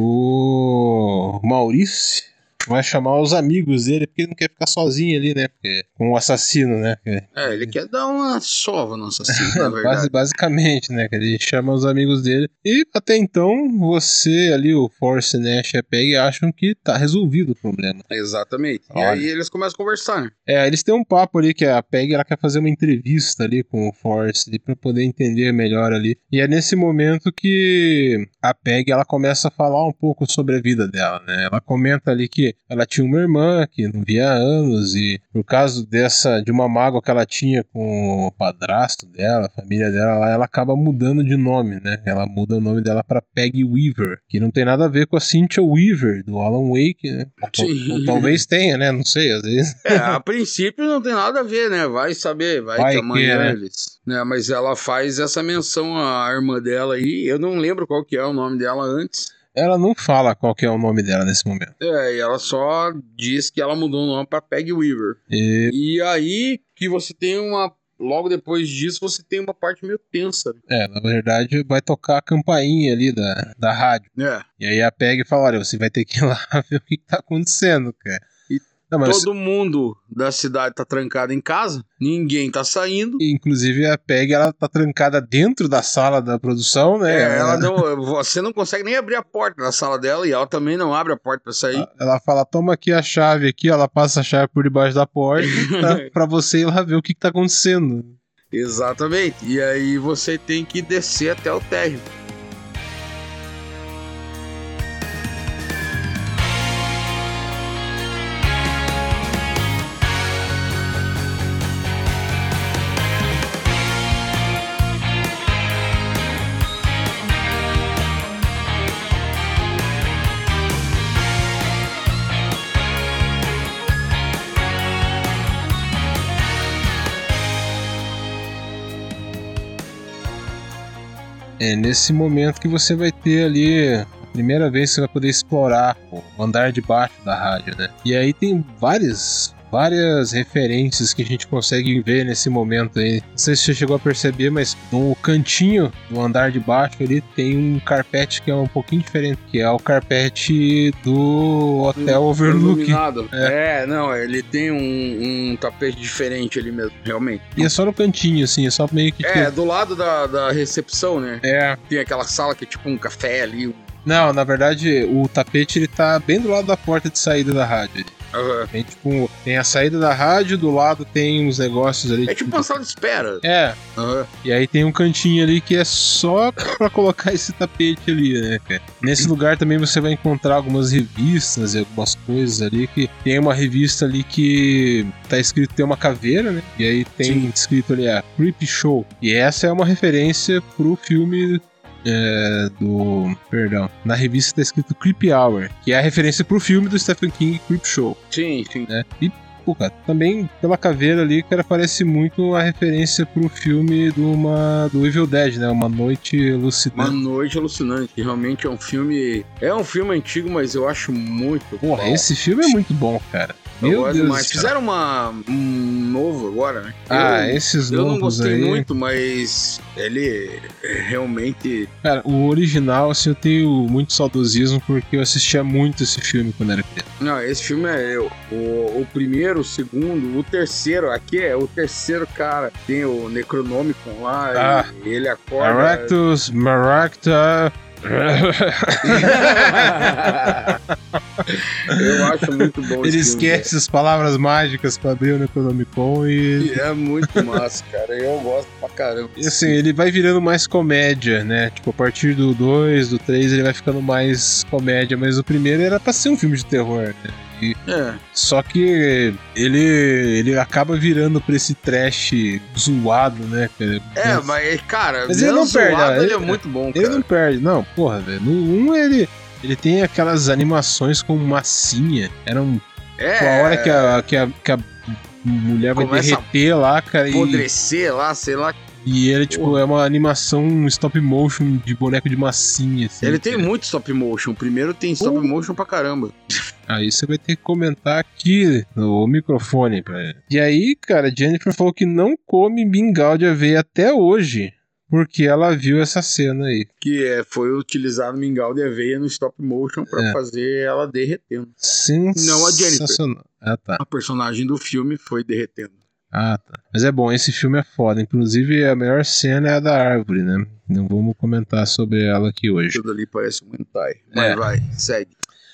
o Maurício vai chamar os amigos dele, porque ele não quer ficar sozinho ali, né? Porque, com o assassino, né? Ele quer dar uma sova no assassino, na verdade. Basicamente, né? Que ele chama os amigos dele. E até então, você ali, o Forrest, Nash e a Peggy acham que tá resolvido o problema. Exatamente. Olha. E aí eles começam a conversar, né? Eles têm um papo ali que a Peggy, ela quer fazer uma entrevista ali com o Forrest ali, pra poder entender melhor ali. E é nesse momento que a Peggy, ela começa a falar um pouco sobre a vida dela, né? Ela comenta ali que ela tinha uma irmã que não via há anos e por causa de uma mágoa que ela tinha com o padrasto dela, a família dela lá, ela acaba mudando de nome, né? Ela muda o nome dela pra Peggy Weaver, que não tem nada a ver com a Cynthia Weaver do Alan Wake, né? Ou talvez tenha, né? Não sei, às vezes. A princípio não tem nada a ver, né? Vai saber, vai que amanhã eles... Né? Mas ela faz essa menção à irmã dela aí, eu não lembro qual que é o nome dela antes. Ela não fala qual que é o nome dela nesse momento. E ela só diz que ela mudou o nome pra Peggy Weaver. E aí que você tem logo depois disso, você tem uma parte meio tensa. Na verdade, vai tocar a campainha ali da rádio. E aí a Peggy fala, olha, você vai ter que ir lá ver o que tá acontecendo, cara. Todo mundo da cidade tá trancado em casa, ninguém tá saindo. Inclusive a Peggy, ela tá trancada dentro da sala da produção, né? Você não consegue nem abrir a porta da sala dela e ela também não abre a porta pra sair. Ela fala, toma aqui a chave aqui, ela passa a chave por debaixo da porta pra você ir lá ver o que tá acontecendo. Exatamente, e aí você tem que descer até o térreo. É nesse momento que você vai ter ali a primeira vez que você vai poder explorar o andar de baixo da rádio, né? E aí tem várias referências que a gente consegue ver nesse momento aí. Não sei se você chegou a perceber, mas no cantinho do andar de baixo ali tem um carpete que é um pouquinho diferente, que é o carpete do Hotel Overlook. Ele tem um tapete diferente ali mesmo, realmente. E é só no cantinho, assim, é só meio que... do lado da recepção, né? Tem aquela sala que é tipo um café ali. Não, na verdade, o tapete ele tá bem do lado da porta de saída da rádio. Aham. Tem, tipo, tem a saída da rádio, do lado tem uns negócios ali. É tipo uma sala de espera. É, Aham. e aí tem um cantinho ali que é só pra colocar esse tapete ali, né, cara? Nesse lugar também você vai encontrar algumas revistas e algumas coisas ali, que tem uma revista ali que tá escrito, tem uma caveira, né? E aí tem Sim. escrito ali, Creep Show. E essa é uma referência pro filme Perdão. Na revista tá escrito Creep Hour, que é a referência pro filme do Stephen King, Creep Show, Sim, sim. né? E, pô, cara, também pela caveira ali, cara, parece muito a referência pro filme do Evil Dead, né? Uma Noite Uma Alucinante. Noite Alucinante. Realmente é um filme... É um filme antigo, mas eu acho muito Porra, bom. esse filme é muito bom, cara. Eu Meu gosto Deus demais. do céu. Fizeram um novo agora, né? Esses Eu novos não gostei aí... muito, mas ele realmente... Cara, o original, assim, eu tenho muito saudosismo porque eu assistia muito esse filme quando era criança. Não, esse filme é o primeiro, o segundo, o terceiro. Aqui é o terceiro cara. Tem o Necronomicon lá, e ele acorda... Maracta... Eu acho muito bom Ele esse filme, esquece as palavras mágicas pra abrir o Necronomicon e... E é muito massa, cara. Eu gosto pra caramba. E assim, ele vai virando mais comédia, né? Tipo, a partir do 2, do 3, ele vai ficando mais comédia, mas o primeiro era pra ser um filme de terror, né? Só que ele acaba virando pra esse trash zoado, né, cara? Mas, cara, Mas ele não perde, zoado, ele é ele- muito bom, Ele cara. não perde, não, porra, velho. No 1 ele tem aquelas animações com massinha. Era um. A hora que a mulher vai Começa derreter lá, cara. Apodrecer lá, sei lá. E ele, tipo, é uma animação stop motion de boneco de massinha, assim. Ele tem cara. muito stop motion. O primeiro tem stop motion pra caramba. Aí você vai ter que comentar aqui no microfone pra ele. E aí, cara, Jennifer falou que não come mingau de aveia até hoje, porque ela viu essa cena aí. Que foi utilizado mingau de aveia no stop motion pra fazer ela derretendo. Não a Jennifer. Sensacional. Ah, tá. A personagem do filme foi derretendo. Ah, tá. Mas é bom, esse filme é foda. Inclusive, a melhor cena é a da árvore, né? Não vamos comentar sobre ela aqui hoje. Tudo ali parece um hentai. Mas vai, segue.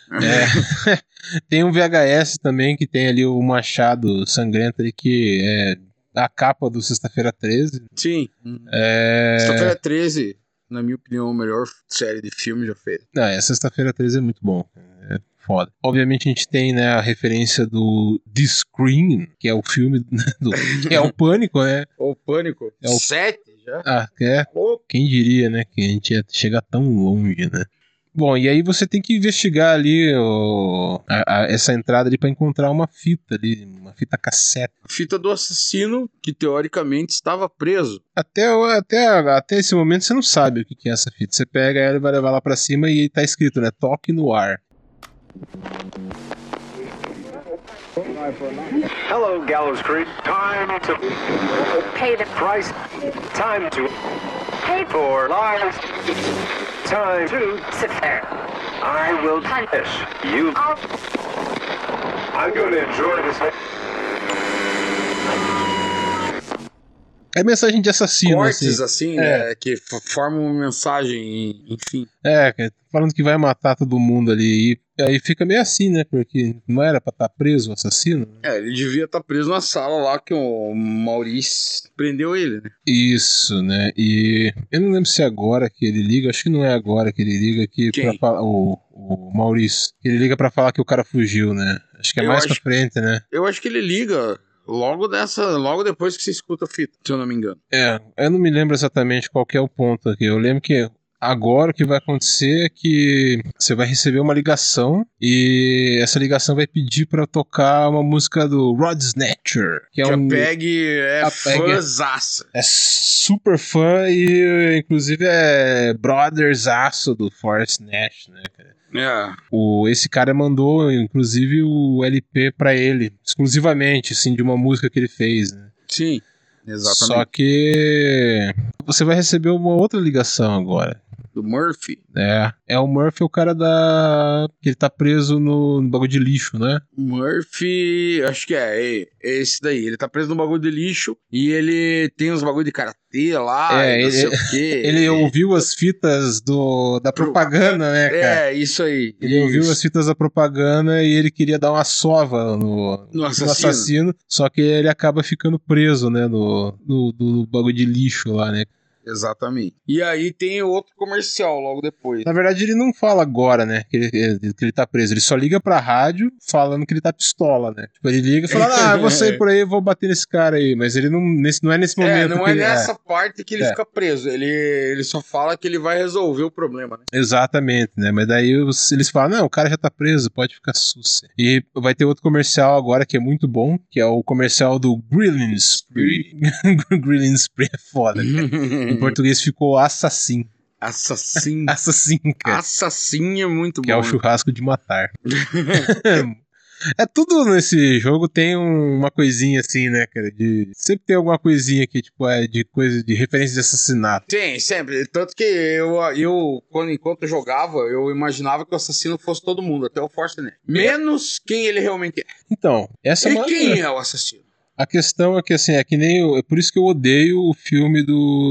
Tem um VHS também que tem ali o machado sangrento ali, que é a capa do Sexta-feira 13. Sim. Sexta-feira 13, na minha opinião, a melhor série de filme já feita. Não, a Sexta-feira 13 é muito bom. É foda. Obviamente a gente tem, né, a referência do The Scream, que é o filme que é o Pânico, né? O Pânico. É o- 7 já? Quem diria, né, que a gente ia chegar tão longe, né? Bom, e aí você tem que investigar ali essa entrada ali pra encontrar uma fita ali, uma fita cassete. Fita do assassino que teoricamente estava preso. Até esse momento você não sabe o que é essa fita. Você pega ela e vai levar lá pra cima e tá escrito, né, toque no ar. Hello, Gallows Creek. Time to Pay the price. Time to pay for lives. Time to sit there. I will punish you. I'm going to enjoy this. É mensagem de assassino, Cortes assim. assim, né, que formam uma mensagem, enfim. Cara, falando que vai matar todo mundo ali. E aí fica meio assim, né? Porque não era pra estar preso o assassino. Ele devia estar preso na sala lá que o Maurício prendeu ele, né? Isso, né? E eu não lembro se é agora que ele liga. Acho que não é agora que ele liga aqui Quem? pra falar. O Maurício. Ele liga pra falar que o cara fugiu, né? Acho que é Eu mais acho- pra frente, né? Eu acho que ele liga logo depois que você escuta a fita, se eu não me engano. Eu não me lembro exatamente qual que é o ponto aqui. Eu lembro que agora o que vai acontecer é que você vai receber uma ligação e essa ligação vai pedir pra tocar uma música do Rod Snatcher, que é Que a um Peg é a Peg é- fãzaça. é super fã e inclusive é brotherzaço do Forrest Nash, né, cara? Esse cara mandou, inclusive, o LP pra ele, exclusivamente, assim, de uma música que ele fez, né? Sim, exatamente. Só que você vai receber uma outra ligação agora. Do Murphy. É o Murphy, o cara que ele tá preso no bagulho de lixo, né? Murphy, acho que é esse daí. Ele tá preso no bagulho de lixo e ele tem uns bagulho de karatê lá, não sei o quê. Ele ouviu as fitas da propaganda, né, cara? Isso aí. Ele ouviu as fitas da propaganda e ele queria dar uma sova no assassino, só que ele acaba ficando preso, né, no bagulho de lixo lá, né? Exatamente. E aí tem outro comercial logo depois. Na verdade, ele não fala agora, né, que ele tá preso. Ele só liga pra rádio falando que ele tá pistola, né? Tipo, ele liga e fala, eu vou sair por aí, vou bater nesse cara aí. Mas ele não é nesse momento. Não é nessa parte que ele fica preso. Ele só fala que ele vai resolver o problema, né? Exatamente, né? Mas daí eles falam, não, o cara já tá preso, pode ficar sussa. E vai ter outro comercial agora que é muito bom, que é o comercial do Grilling Spree. Grilling Spree é foda, cara. Em português ficou Assassin. Assassin, cara. Assassin é muito bom. Que é o churrasco de matar. Tudo nesse jogo tem uma coisinha assim, né, cara? Sempre tem alguma coisinha que, tipo, de coisa de referência de assassinato. Tem, sempre. Tanto que enquanto eu jogava, eu imaginava que o assassino fosse todo mundo, até o Forstner. Menos quem ele realmente é. Então, essa e quem é o assassino? A questão é que, assim, é que nem é por isso que eu odeio o filme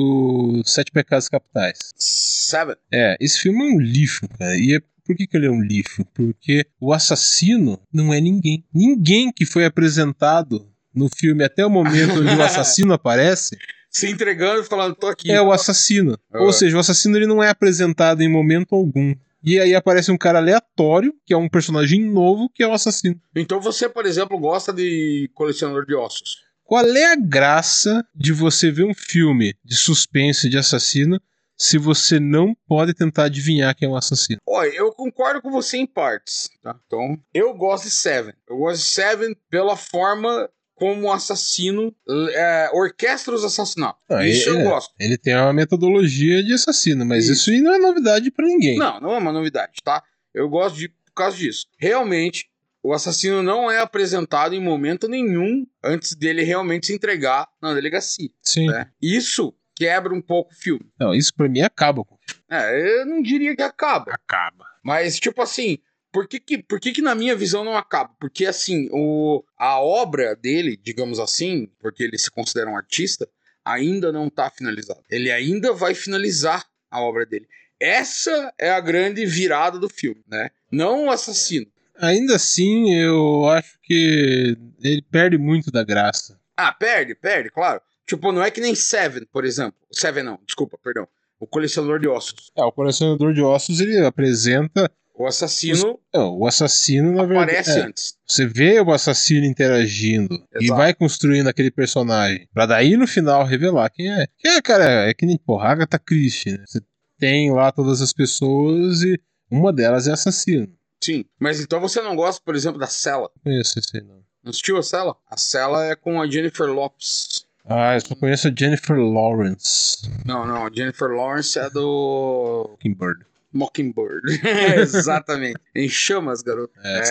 do Sete Pecados Capitais. Sabe? Esse filme é um lixo, cara. E por que ele é um lixo? Porque o assassino não é ninguém. Ninguém que foi apresentado no filme até o momento onde o assassino aparece... Se entregando e falando, tô aqui. É o assassino. Ou seja, o assassino ele não é apresentado em momento algum. E aí aparece um cara aleatório, que é um personagem novo, que é o assassino. Então você, por exemplo, gosta de Colecionador de Ossos. Qual é a graça de você ver um filme de suspense de assassino se você não pode tentar adivinhar quem é o assassino? Olha, eu concordo com você em partes, tá? Então, eu gosto de Seven. Eu gosto de Seven pela forma como o assassino orquestra os assassinatos. Isso eu gosto. Ele tem uma metodologia de assassino, mas isso aí não é novidade pra ninguém. Não é uma novidade, tá? Eu gosto por causa disso. Realmente, o assassino não é apresentado em momento nenhum antes dele realmente se entregar na delegacia. Sim. Né? Isso quebra um pouco o filme. Não, isso pra mim acaba com o filme. Eu não diria que acaba. Acaba. Mas, tipo assim... Por que na minha visão não acaba? Porque, assim, a obra dele, digamos assim, porque ele se considera um artista, ainda não está finalizada. Ele ainda vai finalizar a obra dele. Essa é a grande virada do filme, né? Não o assassino. Ainda assim, eu acho que ele perde muito da graça. Perde, claro. Tipo, não é que nem Seven, por exemplo. Seven não, desculpa, perdão. O Colecionador de Ossos. O Colecionador de Ossos, ele apresenta... O assassino... o assassino, na verdade... aparece antes. Você vê o assassino interagindo. Exato. E vai construindo aquele personagem. Pra daí, no final, revelar quem é. Cara, é que nem, porra, Agatha Christie, né? Você tem lá todas as pessoas e uma delas é assassino. Sim, mas então você não gosta, por exemplo, da Cela? Não conheço esse aí, não. Não assistiu a Cela? A Cela é com a Jennifer Lopez. Eu só conheço a Jennifer Lawrence. Não, a Jennifer Lawrence é do... Mockingbird. Exatamente. Em chamas, garoto.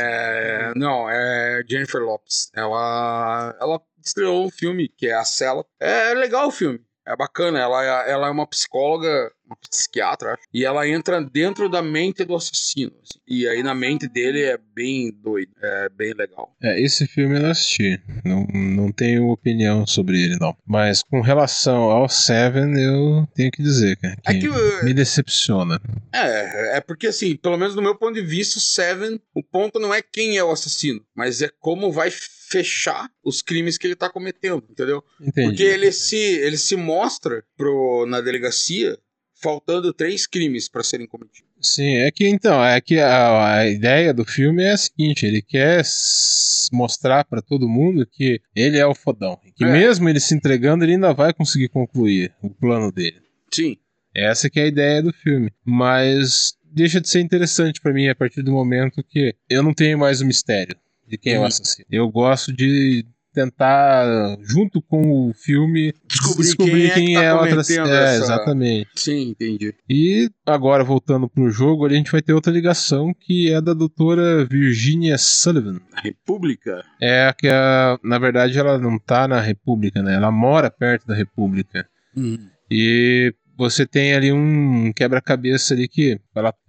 Não, é Jennifer Lopez. Ela estreou um filme que é A Cela. É legal o filme. É bacana. Ela é uma psicóloga, uma psiquiatra, acho. E ela entra dentro da mente do assassino. Assim. E aí na mente dele é bem doido. É bem legal. Esse filme eu não assisti. Não tenho opinião sobre ele, não. Mas com relação ao Seven, eu tenho que dizer, cara, que me decepciona. É porque assim, pelo menos no meu ponto de vista, o Seven, o ponto não é quem é o assassino, mas é como vai fechar os crimes que ele tá cometendo, entendeu? Entendi. Porque ele se mostra na delegacia faltando 3 crimes para serem cometidos. Sim, é que a ideia do filme é a seguinte, ele quer mostrar pra todo mundo que ele é o fodão, que mesmo ele se entregando, ele ainda vai conseguir concluir o plano dele. Sim. Essa que é a ideia do filme, mas deixa de ser interessante pra mim a partir do momento que eu não tenho mais o mistério de quem é o assassino. Eu gosto de tentar, junto com o filme, descobrir quem é o assassino. Exatamente. Sim, entendi. E agora, voltando pro jogo, a gente vai ter outra ligação que é da doutora Virginia Sullivan. República? Que na verdade ela não tá na República, né? Ela mora perto da República. E você tem ali um quebra-cabeça ali que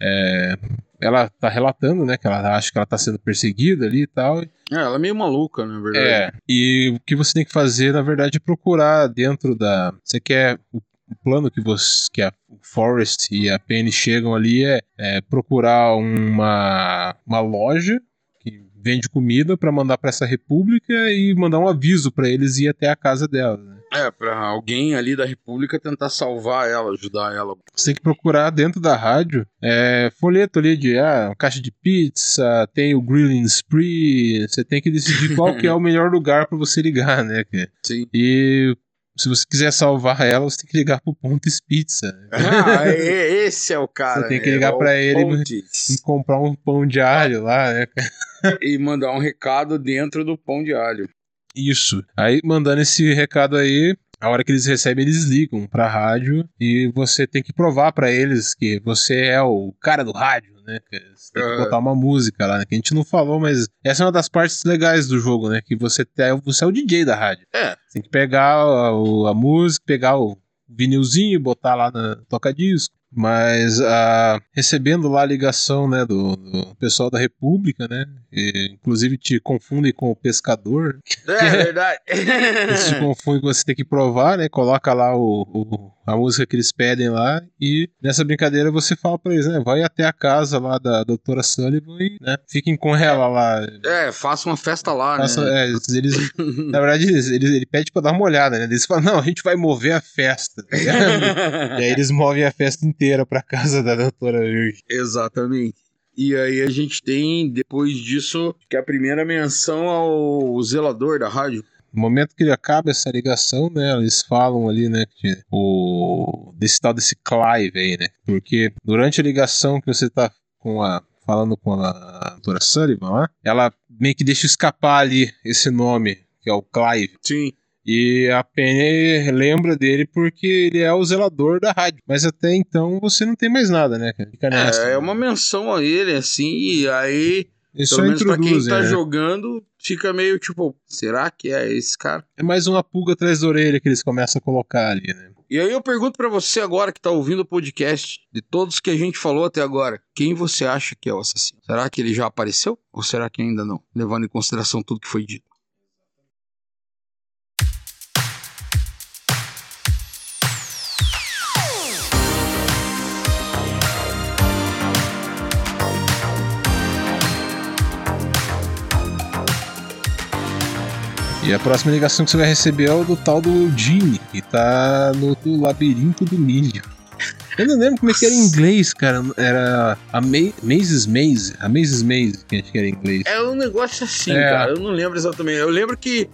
ela tá relatando, né, que ela acha que ela tá sendo perseguida ali e tal. Ela é meio maluca, na verdade. E o que você tem que fazer, na verdade, é procurar dentro da... Você quer... O plano que o Forrest e a Penny chegam ali é procurar uma loja que vende comida pra mandar pra essa república e mandar um aviso pra eles ir até a casa dela, né? Pra alguém ali da república tentar salvar ela, ajudar ela. Você tem que procurar dentro da rádio folheto ali de uma caixa de pizza, tem o Grilling Spree, você tem que decidir qual que é o melhor lugar pra você ligar, né? Sim. E se você quiser salvar ela, você tem que ligar pro Pontes Pizza. Esse é o cara. Você tem que ligar pra ele e comprar um pão de alho lá, né? E mandar um recado dentro do pão de alho. Isso. Aí, mandando esse recado aí, a hora que eles recebem, eles ligam pra rádio e você tem que provar pra eles que você é o cara do rádio, né? Você tem que botar uma música lá, né? Que a gente não falou, mas essa é uma das partes legais do jogo, né? Que você é o DJ da rádio. Você tem que pegar a música, pegar o vinilzinho e botar lá na toca-disco. Mas recebendo lá a ligação, né, do pessoal da República, né, e, inclusive te confundem com o pescador. É verdade. Eles te confundem, você tem que provar, né, coloca lá a música que eles pedem lá e nessa brincadeira você fala pra eles, né, vai até a casa lá da doutora Sullivan e, né, fiquem com ela lá. Faça uma festa lá, né. Eles, na verdade, ele pede pra dar uma olhada, né, eles falam, não, a gente vai mover a festa, tá ligado? E aí eles movem a festa inteira pra casa da doutora Virgem. Exatamente. E aí a gente tem, depois disso, que a primeira menção ao zelador da rádio. No momento que acaba essa ligação, né, eles falam ali, né, desse tal desse Clive aí, né, porque durante a ligação que você tá falando com a doutora Sullivan lá, ela meio que deixa escapar ali esse nome, que é o Clive. Sim. E a Penny lembra dele porque ele é o zelador da rádio. Mas até então você não tem mais nada, né? Fica nessa, é uma menção a ele, assim, e aí... Isso pelo menos pra quem tá né? jogando, fica meio tipo, será que é esse cara? É mais uma pulga atrás da orelha que eles começam a colocar ali, né? E aí eu pergunto pra você agora que tá ouvindo o podcast, de todos que a gente falou até agora, quem você acha que é o assassino? Será que ele já apareceu? Ou será que ainda não? Levando em consideração tudo que foi dito. E a próxima ligação que você vai receber é o do tal do Gene, que tá no labirinto do milho. Eu não lembro como é que era em inglês, cara. Era a Maze's Maze. A Maze's Maze que a gente quer em inglês. É um negócio assim, cara. Eu não lembro exatamente. Eu lembro que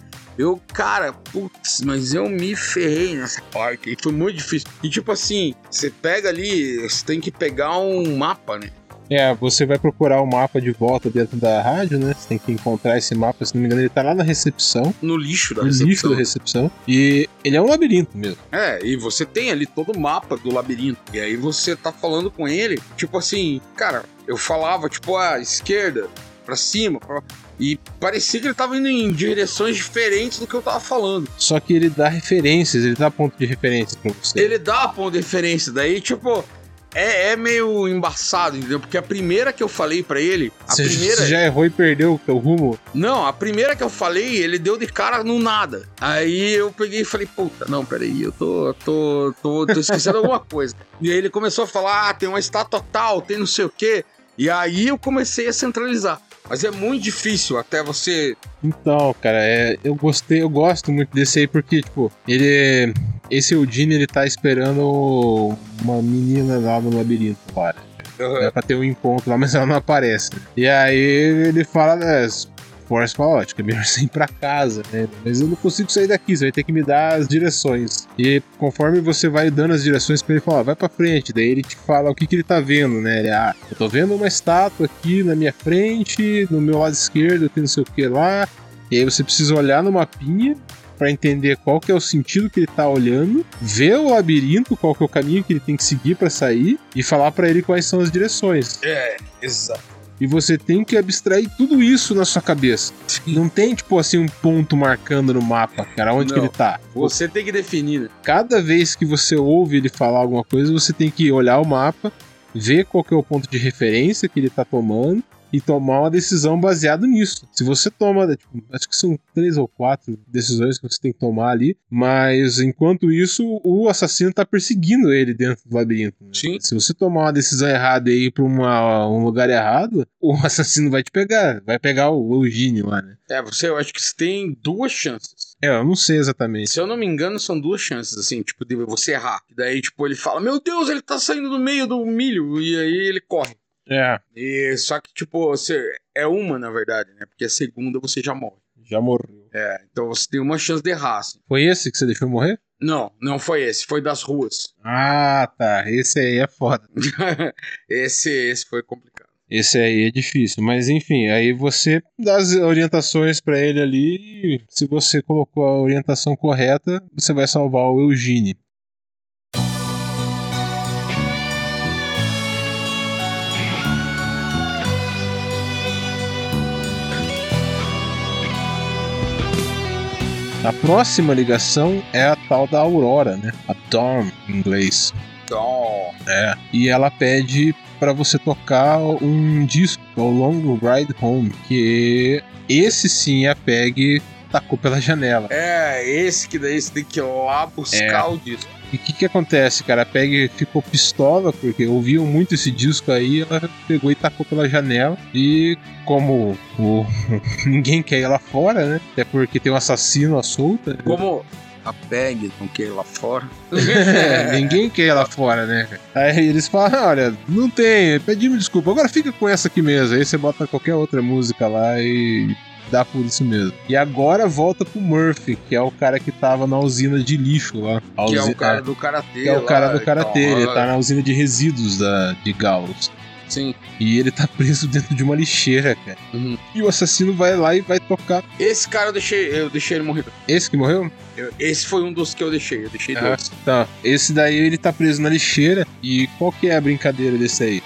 mas eu me ferrei nessa parte. E foi muito difícil. E tipo assim, você pega ali, você tem que pegar um mapa, né? Você vai procurar o mapa de volta dentro da rádio, né? Você tem que encontrar esse mapa, se não me engano, ele tá lá na recepção. No lixo da recepção. No lixo da recepção. E ele é um labirinto mesmo. E você tem ali todo o mapa do labirinto. E aí você tá falando com ele, tipo assim, cara, eu falava, tipo, esquerda, pra cima, e parecia que ele tava indo em direções diferentes do que eu tava falando. Só que ele dá referências, ele dá ponto de referência pra você. Ele dá ponto de referência, daí, tipo... É meio embaçado, entendeu? Porque a primeira que eu falei pra ele... Você já errou e perdeu o rumo? Não, a primeira que eu falei, ele deu de cara no nada. Aí eu peguei e falei, puta, não, peraí, eu tô esquecendo alguma coisa. E aí ele começou a falar, tem uma estátua tal, tem não sei o quê. E aí eu comecei a centralizar. Mas é muito difícil até você... Então, cara, eu gosto muito desse aí porque, tipo, esse Eugene, ele tá esperando uma menina lá no labirinto, cara. É pra ter um encontro lá, mas ela não aparece. E aí ele fala, né, Forrest fala, acho que é melhor você ir pra casa, né? Mas eu não consigo sair daqui, você vai ter que me dar as direções. E conforme você vai dando as direções pra ele, fala, vai pra frente. Daí ele te fala o que ele tá vendo, né? Ele, eu tô vendo uma estátua aqui na minha frente, no meu lado esquerdo tem não sei o que lá. E aí você precisa olhar no mapinha pra entender qual que é o sentido que ele tá olhando, ver o labirinto, qual que é o caminho que ele tem que seguir pra sair e falar pra ele quais são as direções. Exato. E você tem que abstrair tudo isso na sua cabeça. Não tem, tipo assim, um ponto marcando no mapa, cara, onde que ele tá. Você tem que definir, né? Cada vez que você ouve ele falar alguma coisa, você tem que olhar o mapa, ver qual que é o ponto de referência que ele tá tomando e tomar uma decisão baseada nisso. Se você toma, tipo, acho que são 3 ou 4 decisões que você tem que tomar ali, mas enquanto isso, o assassino tá perseguindo ele dentro do labirinto. Né? Sim. Se você tomar uma decisão errada e ir pra um lugar errado, o assassino vai te pegar. Vai pegar o Eugene lá, né? Eu acho que você tem 2 chances. Eu não sei exatamente. Se eu não me engano, são 2 chances, assim, tipo, de você errar. E daí, tipo, ele fala, meu Deus, ele tá saindo do meio do milho. E aí ele corre. E só que, tipo, é uma, na verdade, né? Porque a segunda você já morre. Já morreu. Então você tem uma chance de errar, assim. Foi esse que você deixou morrer? Não foi esse. Foi das ruas. Ah, tá. Esse aí é foda. esse foi complicado. Esse aí é difícil, mas enfim, aí você dá as orientações pra ele ali e se você colocou a orientação correta, você vai salvar o Eugene. A próxima ligação é a tal da Aurora, né? A Dawn, em inglês. Dawn. E ela pede pra você tocar um disco, o Long Ride Home, que esse sim a Peg tacou pela janela. Esse que daí você tem que ir lá buscar o disco. E o que acontece, cara? A Peg ficou pistola porque ouviam muito esse disco aí, ela pegou e tacou pela janela. E como ninguém quer ir lá fora, né? Até porque tem um assassino à solta. Como a Peg não quer ir lá fora. Ninguém quer ir lá fora, né? Aí eles falam, olha, não tem, pedimos desculpa, agora fica com essa aqui mesmo. Aí você bota qualquer outra música lá e dá por isso mesmo. E agora volta pro Murphy, que é o cara que tava na usina de lixo lá. Que é o cara do Karatê. Que é o cara do Karatê, então, ele tá na usina de resíduos de Gallows. Sim. E ele tá preso dentro de uma lixeira, cara. Uhum. E o assassino vai lá e vai tocar. Esse cara eu deixei ele morrer. Esse que morreu? Esse foi um dos que eu deixei 2. Tá. Esse daí ele tá preso na lixeira. E qual que é a brincadeira desse aí?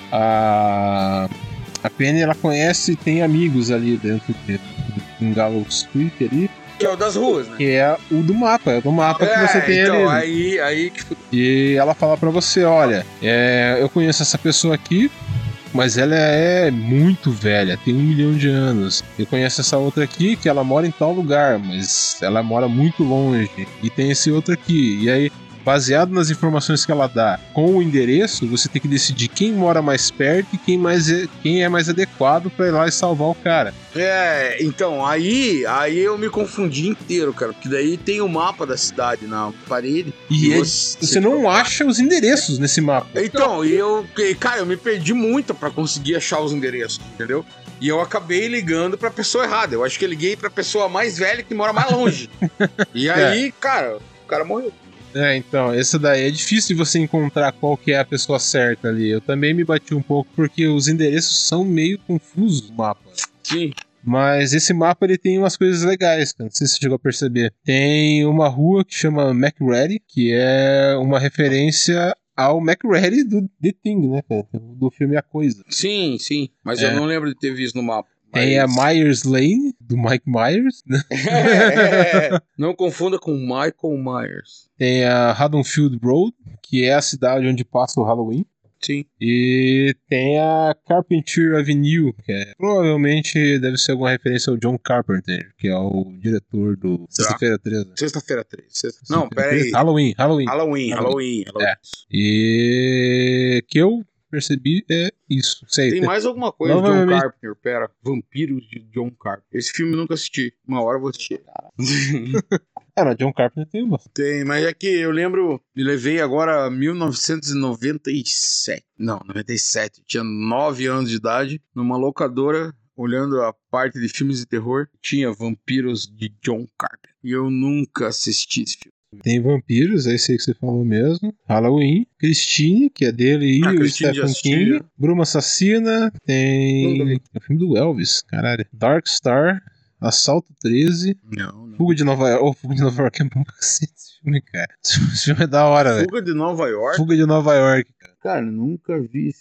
A Penny, ela conhece e tem amigos ali dentro de Gallows Creek ali. Que é o das ruas, né? Que é o do mapa, que você tem então, ali. aí que... E ela fala pra você, olha, eu conheço essa pessoa aqui, mas ela é muito velha, tem 1 milhão de anos. Eu conheço essa outra aqui, que ela mora em tal lugar, mas ela mora muito longe. E tem esse outro aqui. E aí, baseado nas informações que ela dá com o endereço, você tem que decidir quem mora mais perto e quem é mais adequado pra ir lá e salvar o cara. Então, aí eu me confundi inteiro, cara, porque daí tem o mapa da cidade na parede. E você não acha os endereços nesse mapa. Então, cara, eu me perdi muito pra conseguir achar os endereços, entendeu? E eu acabei ligando pra pessoa errada. Eu acho que eu liguei pra pessoa mais velha que mora mais longe. E aí, cara, o cara morreu. Então, essa daí é difícil de você encontrar qual que é a pessoa certa ali. Eu também me bati um pouco porque os endereços são meio confusos no mapa. Sim. Mas esse mapa ele tem umas coisas legais, cara. Não sei se você chegou a perceber. Tem uma rua que chama MacReady, que é uma referência ao MacReady do The Thing, né, cara? Do filme A Coisa. Sim. Mas eu não lembro de ter visto no mapa. Tem a Myers Lane, do Mike Myers, né? Não confunda com Michael Myers. Tem a Haddonfield Road, que é a cidade onde passa o Halloween. Sim. E tem a Carpenter Avenue, que provavelmente deve ser alguma referência ao John Carpenter, que é o diretor do Sexta-feira 13. Sexta-feira 13. Não, peraí. Halloween. E que eu percebi é isso. Sei. Tem mais alguma coisa de John Carpenter, pera. Vampiros de John Carpenter. Esse filme eu nunca assisti. Uma hora eu vou assistir. Cara, John Carpenter tem uma. Tem, mas é que eu lembro, me levei agora 1997. Não, 97. Tinha 9 anos de idade, numa locadora, olhando a parte de filmes de terror, tinha Vampiros de John Carpenter. E eu nunca assisti esse filme. Tem Vampiros, é esse aí que você falou mesmo. Halloween, Christine, que é dele e o Stephen King. Bruma Assassina, tem o filme do Elvis, caralho. Dark Star, Assalto 13. Não. Fuga de Nova York. Fuga de Nova York é bom pra cacete esse filme, cara. Esse filme é da hora, velho. Fuga de Nova York? Fuga de Nova York, cara. Cara, nunca vi esse aí, velho.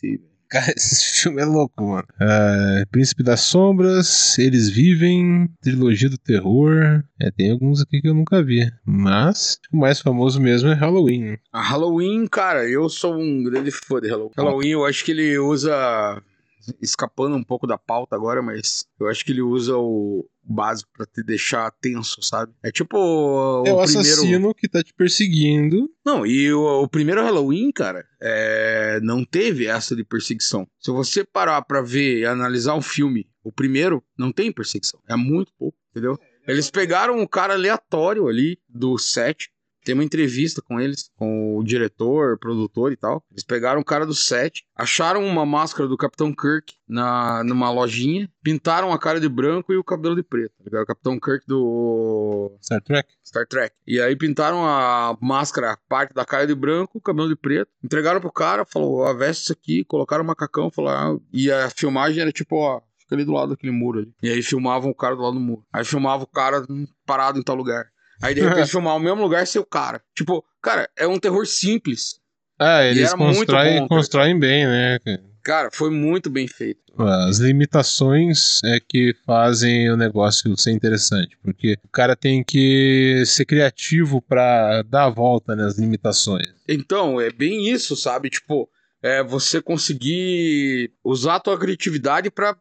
Cara, esse filme é louco, mano. Príncipe das Sombras, Eles Vivem, Trilogia do Terror. Tem alguns aqui que eu nunca vi. Mas o mais famoso mesmo é Halloween, né? A Halloween, cara, eu sou um grande fã de Halloween. Halloween, eu acho que ele usa... Escapando um pouco da pauta agora, mas eu acho que ele usa o básico pra te deixar tenso, sabe? É tipo o assassino que tá te perseguindo. Não, e o primeiro Halloween, cara, não teve essa de perseguição. Se você parar pra ver e analisar um filme, o primeiro não tem perseguição. É muito pouco, entendeu? Eles pegaram um cara aleatório ali do set. Tem uma entrevista com eles, com o diretor, produtor e tal. Eles pegaram o cara do set, acharam uma máscara do Capitão Kirk numa lojinha, pintaram a cara de branco e o cabelo de preto. O Capitão Kirk do... Star Trek. E aí pintaram a máscara, a parte da cara de branco, o cabelo de preto. Entregaram pro cara, falou, veste isso aqui, colocaram o macacão, falaram... E a filmagem era tipo, fica ali do lado daquele muro ali. E aí filmavam o cara do lado do muro. Aí filmava o cara parado em tal lugar. Aí de repente filmar o mesmo lugar ser o cara. Tipo, cara, é um terror simples. Eles constroem bem, né? Cara, foi muito bem feito. As limitações é que fazem o negócio ser interessante. Porque o cara tem que ser criativo pra dar a volta nas limitações. Então, é bem isso, sabe? Tipo, você conseguir usar a tua criatividade pra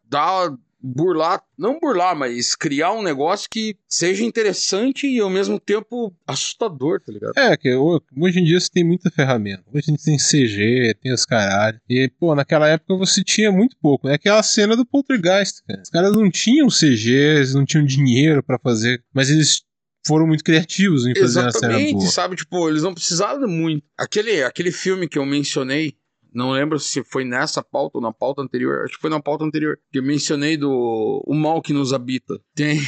não burlar, mas criar um negócio que seja interessante e ao mesmo tempo assustador, tá ligado? Que hoje em dia você tem muita ferramenta. Hoje a gente tem CG, tem os caralho. E, naquela época você tinha muito pouco. É aquela cena do Poltergeist, cara. Os caras não tinham CG, eles não tinham dinheiro pra fazer, mas eles foram muito criativos em fazer uma cena boa. Exatamente, sabe? Tipo, eles não precisavam de muito. Aquele filme que eu mencionei, não lembro se foi nessa pauta ou na pauta anterior. Acho que foi na pauta anterior. Que eu mencionei o mal que nos habita.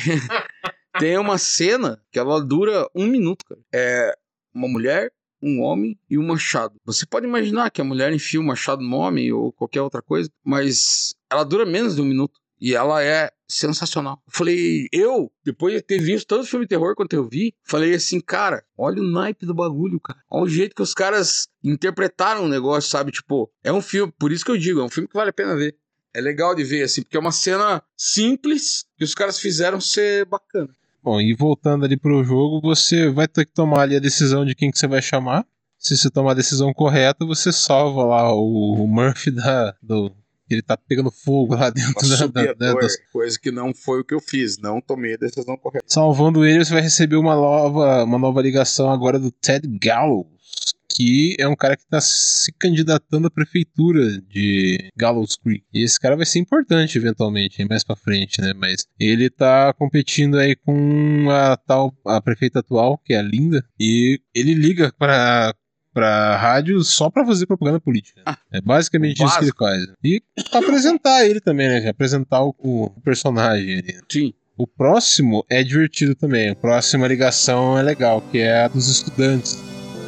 Tem uma cena que ela dura 1 minuto, cara. É uma mulher, um homem e um machado. Você pode imaginar que a mulher enfia um machado no homem ou qualquer outra coisa, mas ela dura menos de 1 minuto. E ela é sensacional. Falei, depois de ter visto todo o filme de terror quando eu vi, falei assim, cara, olha o naipe do bagulho, cara. Olha o jeito que os caras interpretaram o negócio, sabe? Tipo, é um filme, por isso que eu digo, é um filme que vale a pena ver. É legal de ver, assim, porque é uma cena simples que os caras fizeram ser bacana. Bom, e voltando ali pro jogo, você vai ter que tomar ali a decisão de quem que você vai chamar. Se você tomar a decisão correta, você salva lá o Murphy ele tá pegando fogo lá dentro coisa que não foi o que eu fiz, não tomei a decisão correta. Salvando ele, você vai receber uma nova ligação agora do Ted Gallows, que é um cara que tá se candidatando à prefeitura de Gallows Creek. E esse cara vai ser importante eventualmente, mais pra frente, né? Mas ele tá competindo aí com a prefeita atual, que é a Linda, e ele liga pra rádio só pra fazer propaganda política. É basicamente isso que ele faz. E pra apresentar ele também, né? Apresentar o personagem ali. Sim. O próximo é divertido também. A próxima ligação é legal, que é a dos estudantes.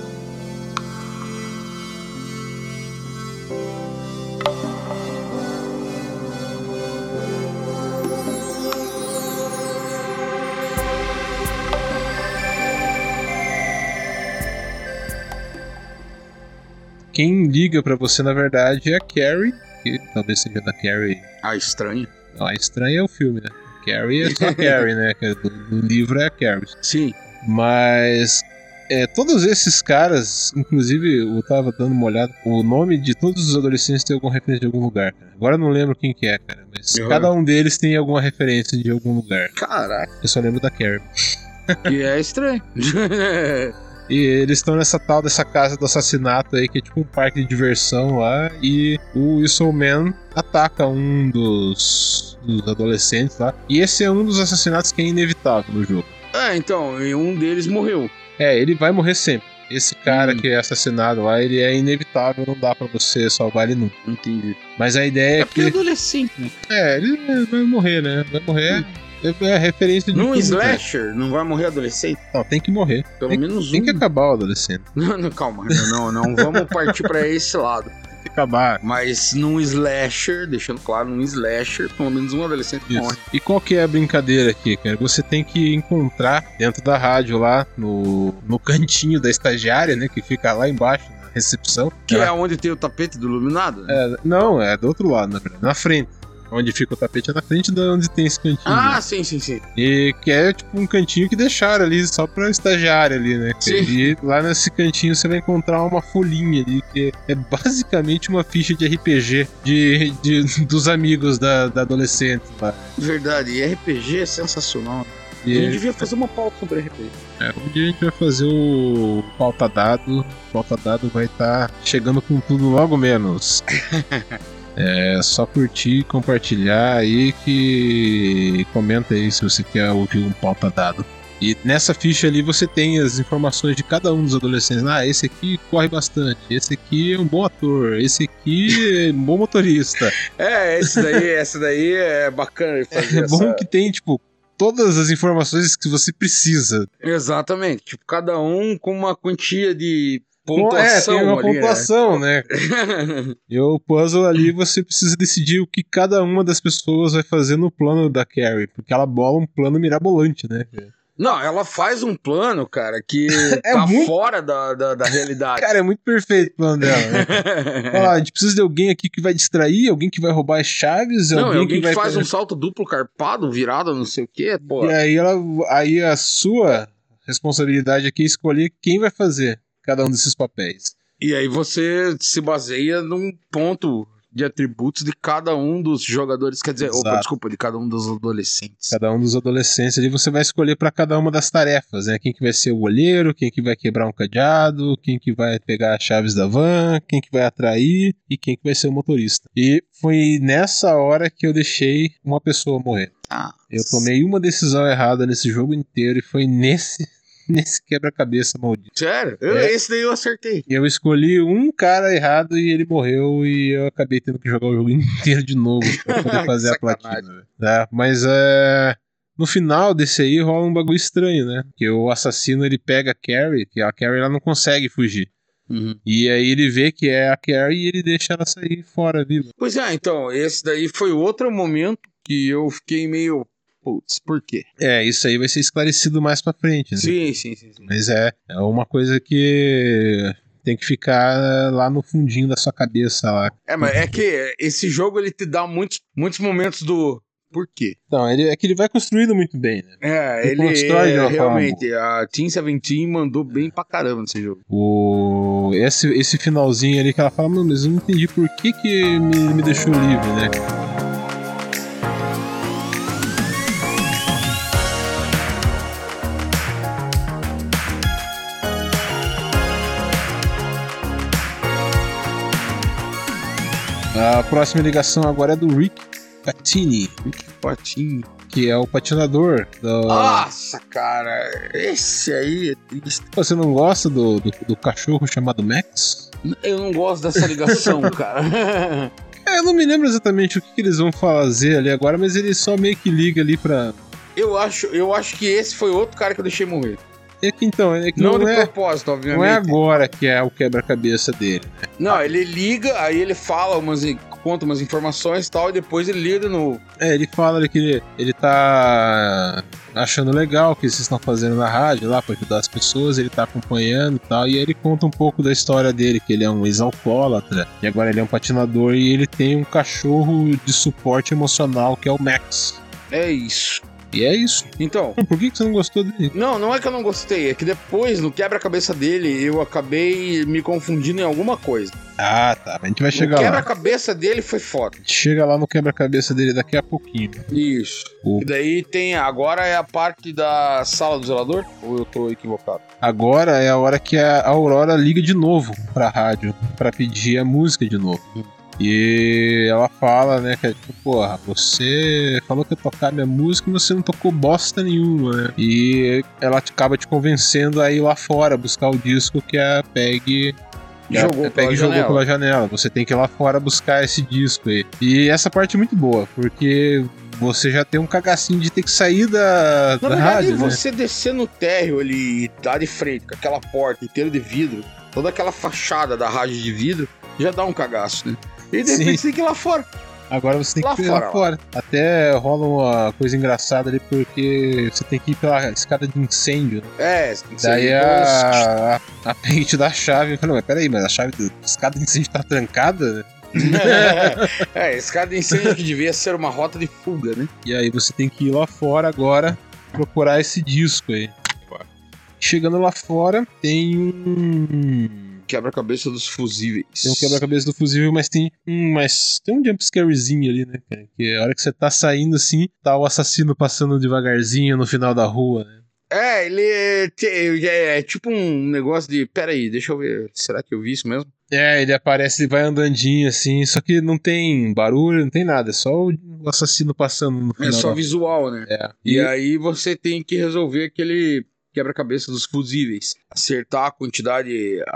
Quem liga pra você, na verdade, é a Carrie, que talvez seja da Carrie. A Estranha. Não, a Estranha é o filme, né? Carrie é só a Carrie, né? Do livro é a Carrie. Sim. Mas todos esses caras, inclusive, eu tava dando uma olhada, o nome de todos os adolescentes tem alguma referência de algum lugar, cara. Agora eu não lembro quem que é, cara, mas cada um deles tem alguma referência de algum lugar. Caraca. Eu só lembro da Carrie. E é estranho. E eles estão dessa casa do assassinato aí, que é tipo um parque de diversão lá, e o Whistleman ataca um dos adolescentes lá. E esse é um dos assassinatos que é inevitável no jogo. Então, um deles morreu. Ele vai morrer sempre. Esse cara que é assassinado lá, ele é inevitável, não dá pra você salvar ele nunca. Entendi. Mas a ideia é que... É adolescente, né? Ele vai morrer, né? Vai morrer... É a referência de num slasher, não vai morrer adolescente? Não, tem que morrer. Pelo menos um. Tem que acabar o adolescente. Não, calma, não vamos partir pra esse lado. Tem que acabar. Mas num slasher, deixando claro, num slasher, pelo menos um adolescente morre. E qual que é a brincadeira aqui, cara? Você tem que encontrar dentro da rádio lá, no cantinho da estagiária, né, que fica lá embaixo, recepção. Que é onde tem o tapete do iluminado? Não, é do outro lado, na verdade, na frente. Onde fica o tapete é na frente de onde tem esse cantinho. Ah, sim. E que é tipo um cantinho que deixaram ali só pra estagiário ali, né? Sim. E lá nesse cantinho você vai encontrar uma folhinha ali, que é basicamente uma ficha de RPG dos amigos da adolescente lá. Verdade, e RPG é sensacional. E A gente devia fazer uma pauta sobre RPG. um dia a gente vai fazer o pauta dado. O pauta dado vai estar chegando com tudo logo menos. É só curtir, compartilhar aí que comenta aí se você quer ouvir um pauta dado. E nessa ficha ali você tem as informações de cada um dos adolescentes. Ah, esse aqui corre bastante, esse aqui é um bom ator, esse aqui é um bom motorista. Essa daí é bacana de fazer. É bom que tem, tipo, todas as informações que você precisa. Exatamente, tipo, cada um com uma quantia de pontuação. Tem uma ali, pontuação, né? E o puzzle ali você precisa decidir o que cada uma das pessoas vai fazer no plano da Carrie, porque ela bola um plano mirabolante, né? Não, ela faz um plano, cara, que tá muito fora da realidade. Cara, é muito perfeito o plano dela, né? Olha lá, a gente precisa de alguém aqui que vai distrair, alguém que vai roubar as chaves, alguém que vai faz um salto duplo carpado, virado, não sei o quê, pô. E aí a sua responsabilidade aqui é escolher quem vai fazer cada um desses papéis. E aí você se baseia num ponto de atributos de cada um dos jogadores, quer dizer, de cada um dos adolescentes. Cada um dos adolescentes ali você vai escolher para cada uma das tarefas, né? Quem que vai ser o olheiro, quem que vai quebrar um cadeado, quem que vai pegar as chaves da van, quem que vai atrair e quem que vai ser o motorista. E foi nessa hora que eu deixei uma pessoa morrer. Eu tomei uma decisão errada nesse jogo inteiro e foi nesse quebra-cabeça maldito. Sério? Esse daí eu acertei. Eu escolhi um cara errado e ele morreu e eu acabei tendo que jogar o jogo inteiro de novo pra poder fazer a platina. Mas no final desse aí rola um bagulho estranho, né? Que o assassino ele pega a Carrie, que a Carrie ela não consegue fugir. Uhum. E aí ele vê que é a Carrie e ele deixa ela sair fora viva. Pois é, então, esse daí foi outro momento que eu fiquei meio... Putz, por quê? Isso aí vai ser esclarecido mais pra frente, né? Sim. Mas é uma coisa que tem que ficar lá no fundinho da sua cabeça lá. Mas é que esse jogo ele te dá muitos momentos do por quê. Não, é que ele vai construindo muito bem, né? Ele constrói realmente, a Team 17 mandou bem pra caramba nesse jogo. Esse finalzinho ali que ela fala, mas eu não entendi por que me deixou livre, né? A próxima ligação agora é do Rick Patini. Que é o patinador do... Nossa, cara, esse aí é triste. Você não gosta do cachorro chamado Max? Eu não gosto dessa ligação, cara. Eu não me lembro exatamente o que eles vão fazer ali agora, mas ele só meio que liga ali pra... Eu acho que esse foi outro cara que eu deixei morrer. Então, é que não de propósito, obviamente. Não é agora que é o quebra-cabeça dele, né? Não, ele liga, aí ele fala conta umas informações e tal, e depois ele liga de novo. Ele fala que ele tá achando legal o que vocês estão fazendo na rádio lá pra ajudar as pessoas, ele tá acompanhando e tal, e aí ele conta um pouco da história dele, que ele é um ex-alcoólatra, e agora ele é um patinador, e ele tem um cachorro de suporte emocional, que é o Max. É isso. E é isso. Então... Por que você não gostou dele? Não é que eu não gostei, é que depois, no quebra-cabeça dele, eu acabei me confundindo em alguma coisa. Ah, tá. A gente vai chegar lá. O quebra-cabeça dele foi foda. A gente chega lá no quebra-cabeça dele daqui a pouquinho. Isso. E daí tem... Agora é a parte da sala do zelador? Ou eu tô equivocado? Agora é a hora que a Aurora liga de novo pra rádio, pra pedir a música de novo. E ela fala, né, que é tipo, porra, você falou que ia tocar minha música, mas você não tocou bosta nenhuma, né? E ela acaba te convencendo a ir lá fora buscar o disco que a Peg jogou pela janela. Você tem que ir lá fora buscar esse disco aí. E essa parte é muito boa, porque você já tem um cagacinho de ter que sair da rádio, né? Você descer no térreo ali e dar de frente com aquela porta inteira de vidro, toda aquela fachada da rádio de vidro, já dá um cagaço, né? E de repente você tem que ir lá fora. Agora você tem Lá que ir lá fora, fora. Até rola uma coisa engraçada ali, porque você tem que ir pela escada de incêndio, né? Daí a Peg te dá a chave. Eu falei, mas peraí, mas a chave da escada de incêndio tá trancada? Escada de incêndio que devia ser uma rota de fuga, né? E aí você tem que ir lá fora agora procurar esse disco aí. Chegando lá fora, tem um quebra-cabeça dos fusíveis. Tem um quebra-cabeça do fusível, mas tem um jumpscarezinho ali, né, cara? Que a hora que você tá saindo assim, tá o assassino passando devagarzinho no final da rua, né? Ele é tipo um negócio de... Pera aí, deixa eu ver. Será que eu vi isso mesmo? Ele aparece, ele vai andandinho assim, só que não tem barulho, não tem nada, é só o assassino passando no final. É só visual, né? E aí você tem que resolver aquele quebra-cabeça dos fusíveis. Acertar a quantidade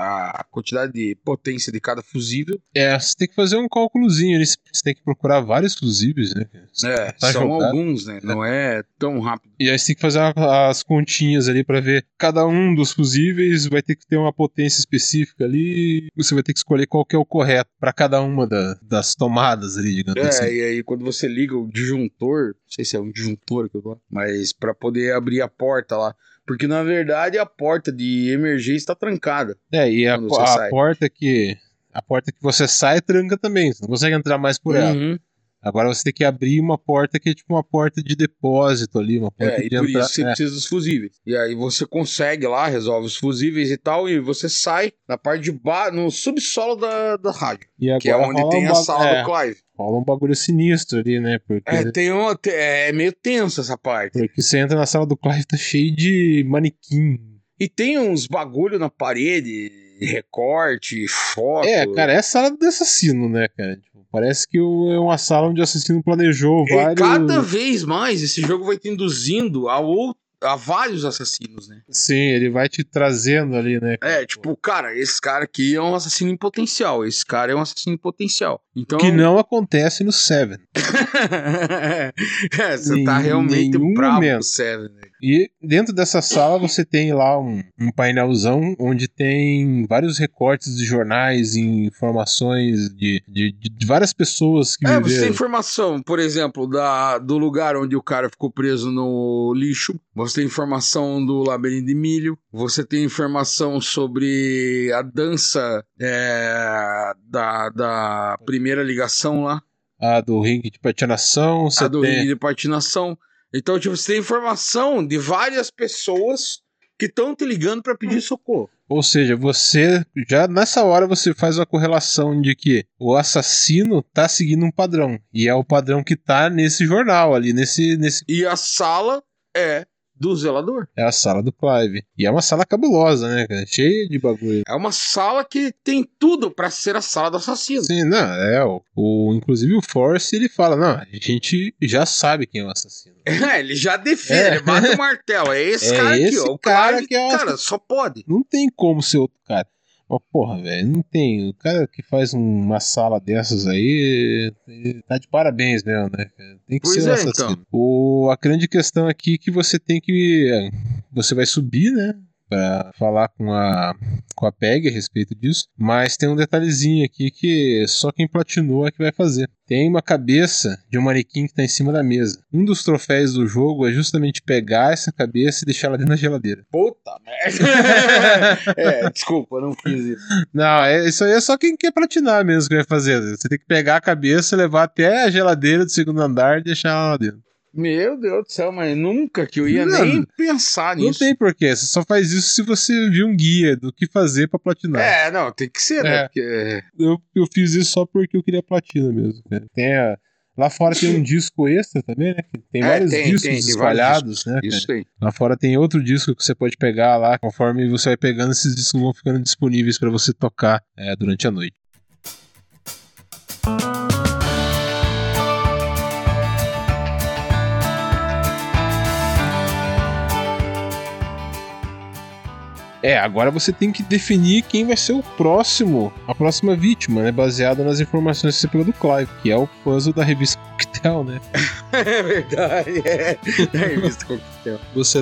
de potência de cada fusível. Você tem que fazer um cálculozinho ali. Você tem que procurar vários fusíveis, né? São jogado. Alguns, né? Não é tão rápido. E aí você tem que fazer as continhas ali pra ver. Cada um dos fusíveis vai ter que ter uma potência específica ali. Você vai ter que escolher qual que é o correto pra cada uma das tomadas ali, digamos assim. E aí quando você liga o disjuntor, não sei se é um disjuntor que eu falo, mas pra poder abrir a porta lá. Porque, na verdade, a porta de emergência está trancada. E a porta que você sai tranca também. Você não consegue entrar mais por ela. Agora você tem que abrir uma porta que é tipo uma porta de depósito ali, uma porta de por entrar. Isso você precisa dos fusíveis. E aí você consegue lá, resolve os fusíveis e tal, e você sai na parte de baixo, no subsolo da rádio. Que é onde tem a sala do Clive. Rola um bagulho sinistro ali, né? Porque... é meio tenso essa parte. Porque você entra na sala do Clive, tá cheio de manequim. E tem uns bagulho na parede, recorte, foto. Cara, é a sala do assassino, né, cara? Parece que é uma sala onde o assassino planejou vários... E cada vez mais esse jogo vai te induzindo a vários assassinos, né? Sim, ele vai te trazendo ali, né? Cara, esse cara aqui é um assassino em potencial. Esse cara é um assassino em potencial. Então... Que não acontece no Seven. Você tá realmente bravo com o Seven, né? E dentro dessa sala você tem lá um painelzão onde tem vários recortes de jornais e informações de várias pessoas que viveram. Você tem informação, por exemplo, do lugar onde o cara ficou preso no lixo. Você tem informação do labirinto de milho. Você tem informação sobre a dança da primeira ligação lá. Do ringue de patinação. Ringue de patinação. Então, você tem informação de várias pessoas que estão te ligando para pedir socorro. Ou seja, você, já nessa hora, você faz uma correlação de que o assassino tá seguindo um padrão. E é o padrão que tá nesse jornal ali, nesse... E a sala é do zelador. É a sala do Clive. E é uma sala cabulosa, né, cara? Cheia de bagulho. É uma sala que tem tudo pra ser a sala do assassino. Sim, não, inclusive o Forrest, ele fala, não, a gente já sabe quem é o assassino. Ele já define, ele bate o martelo. É esse cara aqui, ó. O cara Clive, que é cara, só pode. Não tem como ser outro cara. Mas, porra, velho, não tem. O cara que faz uma sala dessas aí tá de parabéns mesmo, né? Tem que ser um assassino. Então. A grande questão aqui é que você tem que... Você vai subir, né? Pra falar com a Peg a respeito disso. Mas tem um detalhezinho aqui que só quem platinou é que vai fazer. Tem uma cabeça de um manequim que tá em cima da mesa. Um dos troféus do jogo é justamente pegar essa cabeça e deixar ela dentro da geladeira. Puta merda. Desculpa, eu não fiz isso. Não, isso aí é só quem quer platinar mesmo que vai fazer. Você tem que pegar a cabeça, levar até a geladeira do segundo andar e deixar ela lá dentro. Meu Deus do céu, mas nunca que eu ia nem pensar nisso. Não tem porquê, você só faz isso se você viu um guia do que fazer pra platinar. Não, tem que ser, né? Porque... Eu fiz isso só porque eu queria platina mesmo. Né? Lá fora tem um disco extra também, né? Tem vários discos espalhados, né? Isso tem. Lá fora tem outro disco que você pode pegar lá, conforme você vai pegando, esses discos vão ficando disponíveis pra você tocar durante a noite. Agora você tem que definir quem vai ser a próxima vítima, né? Baseado nas informações que você pegou do Clive, que é o puzzle da revista Coquetel, né? É verdade, da revista Coquetel. Você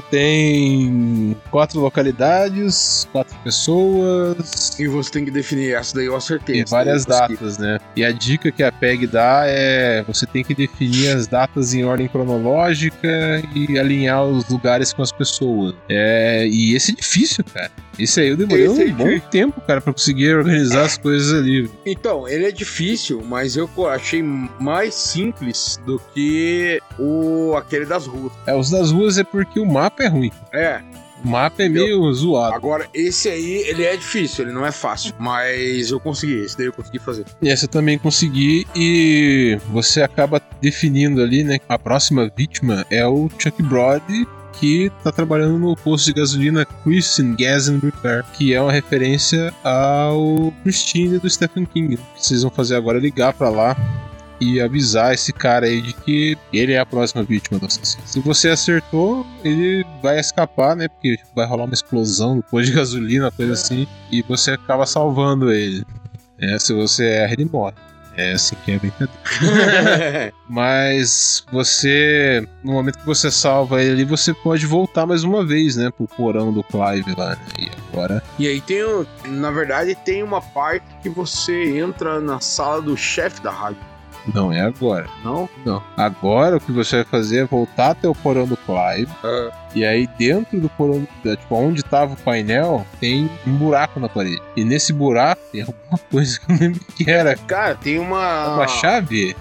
tem 4 localidades, 4 pessoas. E você tem que definir, essa daí eu acertei. E várias datas, né? E a dica que a PEG dá é você tem que definir as datas em ordem cronológica e alinhar os lugares com as pessoas. E esse é difícil, cara. Esse aí eu demorei um bom tempo, cara, pra conseguir organizar as coisas ali. Então, ele é difícil, mas eu achei mais simples do que aquele das ruas. Os das ruas é porque o mapa é ruim. O mapa é meio zoado. Agora, esse aí, ele é difícil, ele não é fácil. Mas eu consegui, esse daí eu consegui fazer. E essa eu também consegui, e você acaba definindo ali, né? A próxima vítima é o Chuck Brody, que tá trabalhando no posto de gasolina Christian Gas and Repair, que é uma referência ao Christine do Stephen King. O que vocês vão fazer agora é ligar pra lá e avisar esse cara aí de que ele é a próxima vítima do assassino. Se você acertou, ele vai escapar, né? Porque vai rolar uma explosão no posto de gasolina, coisa assim, e você acaba salvando ele. Se você erra, ele morre. Assim que é brincadeira. Mas você, no momento que você salva ele ali, você pode voltar mais uma vez, né? Pro porão do Clive lá, né? E agora... E aí na verdade, tem uma parte que você entra na sala do chefe da rádio. Não é agora. Não? Não. Agora o que você vai fazer é voltar até o porão do Clive. E aí dentro do porão, tipo, onde tava o painel, tem um buraco na parede. E nesse buraco tem alguma coisa que eu não lembro o que era. Cara, tem uma chave?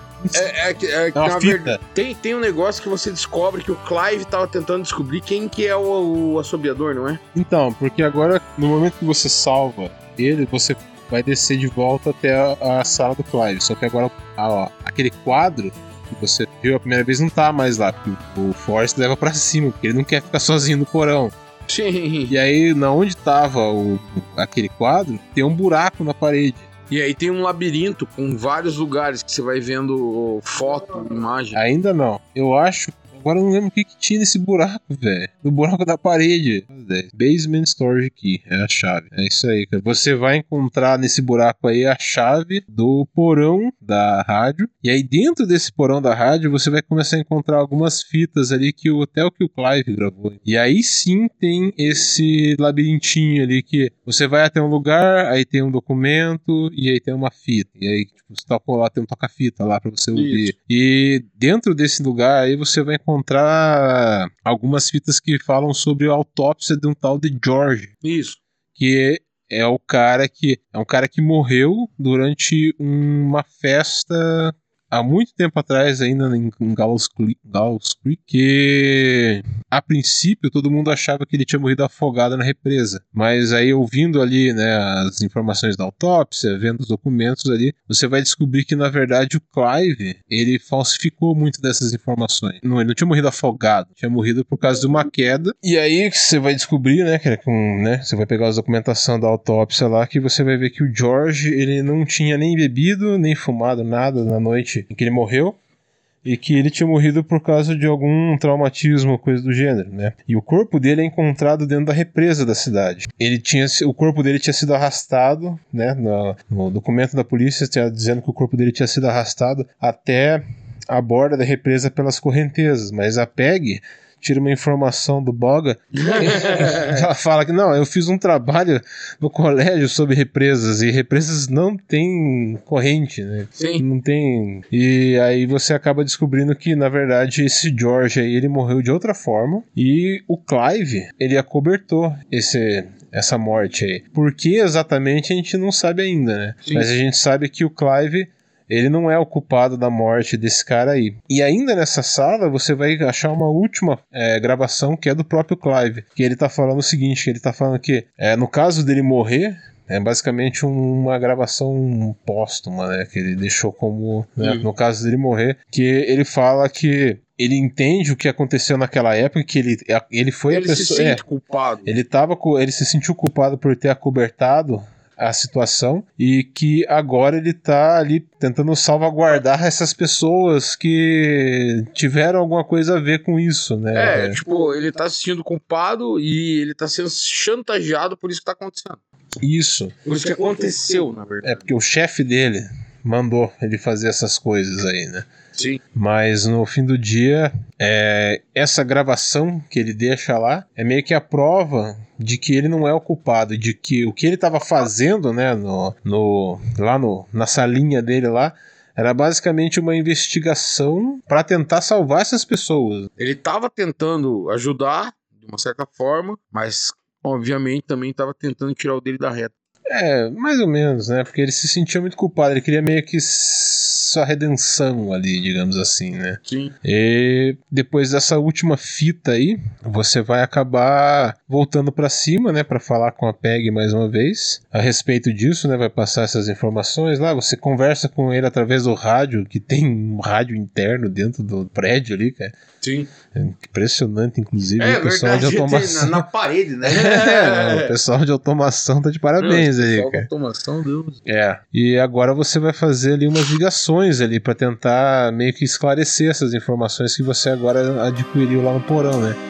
Na verdade, tem um negócio que você descobre que o Clive tava tentando descobrir quem que é o assobiador, não é? Então, porque agora, no momento que você salva ele, você vai descer de volta até a sala do Clive. Só que agora, aquele quadro que você viu a primeira vez não tá mais lá, porque o Forrest leva pra cima, porque ele não quer ficar sozinho no porão. Sim. E aí, na onde tava aquele quadro, tem um buraco na parede. E aí tem um labirinto com vários lugares que você vai vendo foto, imagem. Ainda não. Eu acho... Agora eu não lembro o que tinha nesse buraco, velho. No buraco da parede. Basement Storage Key. É a chave. É isso aí, cara. Você vai encontrar nesse buraco aí a chave do porão da rádio. E aí dentro desse porão da rádio você vai começar a encontrar algumas fitas ali que o Clive gravou. E aí sim tem esse labirintinho ali que você vai até um lugar, aí tem um documento e aí tem uma fita. E aí tipo, você toca lá, tem um toca-fita lá pra você ouvir. Isso. E dentro desse lugar aí você vai encontrar algumas fitas que falam sobre a autópsia de um tal de George. Isso. Que é um cara que morreu durante uma festa há muito tempo atrás, ainda em Gallows Creek, que a princípio todo mundo achava que ele tinha morrido afogado na represa. Mas aí ouvindo ali, né, as informações da autópsia, vendo os documentos ali, você vai descobrir que na verdade o Clive, ele falsificou muito dessas informações. Ele não tinha morrido afogado, tinha morrido por causa de uma queda. E aí você vai descobrir, né, você vai pegar a documentação da autópsia lá, que você vai ver que o George, ele não tinha nem bebido, nem fumado nada na noite em que ele morreu, e que ele tinha morrido por causa de algum traumatismo, coisa do gênero, né? E o corpo dele é encontrado dentro da represa da cidade. O corpo dele tinha sido arrastado, né? No documento da polícia dizendo que o corpo dele tinha sido arrastado até a borda da represa pelas correntezas, mas a PEG tira uma informação do Boga. Ela fala que não, eu fiz um trabalho no colégio sobre represas, e represas não tem corrente, né? Sim. Não tem. E aí você acaba descobrindo que, na verdade, esse George aí, ele morreu de outra forma, e o Clive, ele acobertou essa morte aí. Por que exatamente a gente não sabe ainda, né? Sim. Mas a gente sabe que o Clive, ele não é o culpado da morte desse cara aí. E ainda nessa sala, você vai achar uma última gravação, que é do próprio Clive. Que ele tá falando o seguinte, ele tá falando que no caso dele morrer, é basicamente uma gravação póstuma, né? Que ele deixou como, né, no caso dele morrer, que ele fala que ele entende o que aconteceu naquela época, que ele foi a pessoa... Ele se sente culpado. Ele se sentiu culpado por ter acobertado a situação e que agora ele tá ali tentando salvaguardar essas pessoas que tiveram alguma coisa a ver com isso, né? Tipo, ele tá se sentindo culpado e ele tá sendo chantageado por isso que tá acontecendo. Isso. Por isso que aconteceu, na verdade. É porque o chefe dele mandou ele fazer essas coisas aí, né? Sim. Mas no fim do dia, essa gravação que ele deixa lá é meio que a prova de que ele não é o culpado, de que o que ele estava fazendo, né, na salinha dele lá, era basicamente uma investigação para tentar salvar essas pessoas. Ele tava tentando ajudar, de uma certa forma, mas obviamente também tava tentando tirar o dele da reta. Mais ou menos, né? Porque ele se sentia muito culpado, ele queria meio que sua redenção ali, digamos assim, né? Sim. E depois dessa última fita aí, você vai acabar voltando pra cima, né? Pra falar com a Peg mais uma vez a respeito disso, né? Vai passar essas informações lá, você conversa com ele através do rádio, que tem um rádio interno dentro do prédio ali, cara. Sim. Impressionante, inclusive. O pessoal verdade, de automação. na parede, né? O pessoal de automação tá de parabéns aí, cara. cara. Automação, Deus. E agora você vai fazer ali umas ligações ali pra tentar meio que esclarecer essas informações que você agora adquiriu lá no porão, né?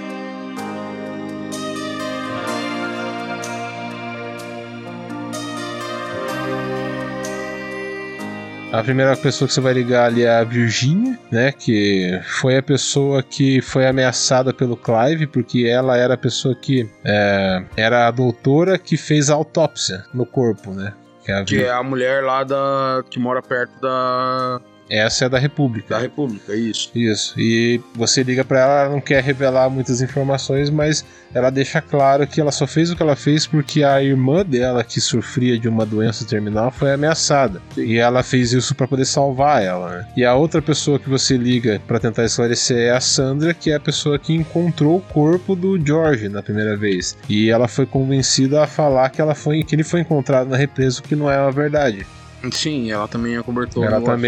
A primeira pessoa que você vai ligar ali é a Virginia, né, que foi a pessoa que foi ameaçada pelo Clive, porque ela era a pessoa que era a doutora que fez a autópsia no corpo, né? Que é a mulher lá que mora perto da... Essa é da República. Da República, isso. Isso. E você liga pra ela não quer revelar muitas informações, mas ela deixa claro que ela só fez o que ela fez porque a irmã dela, que sofria de uma doença terminal, foi ameaçada. Sim. E ela fez isso pra poder salvar ela, né? E a outra pessoa que você liga pra tentar esclarecer é a Sandra, que é a pessoa que encontrou o corpo do George na primeira vez. E ela foi convencida a falar que ele foi encontrado na represa, o que não é a verdade. Sim, ela também acobertou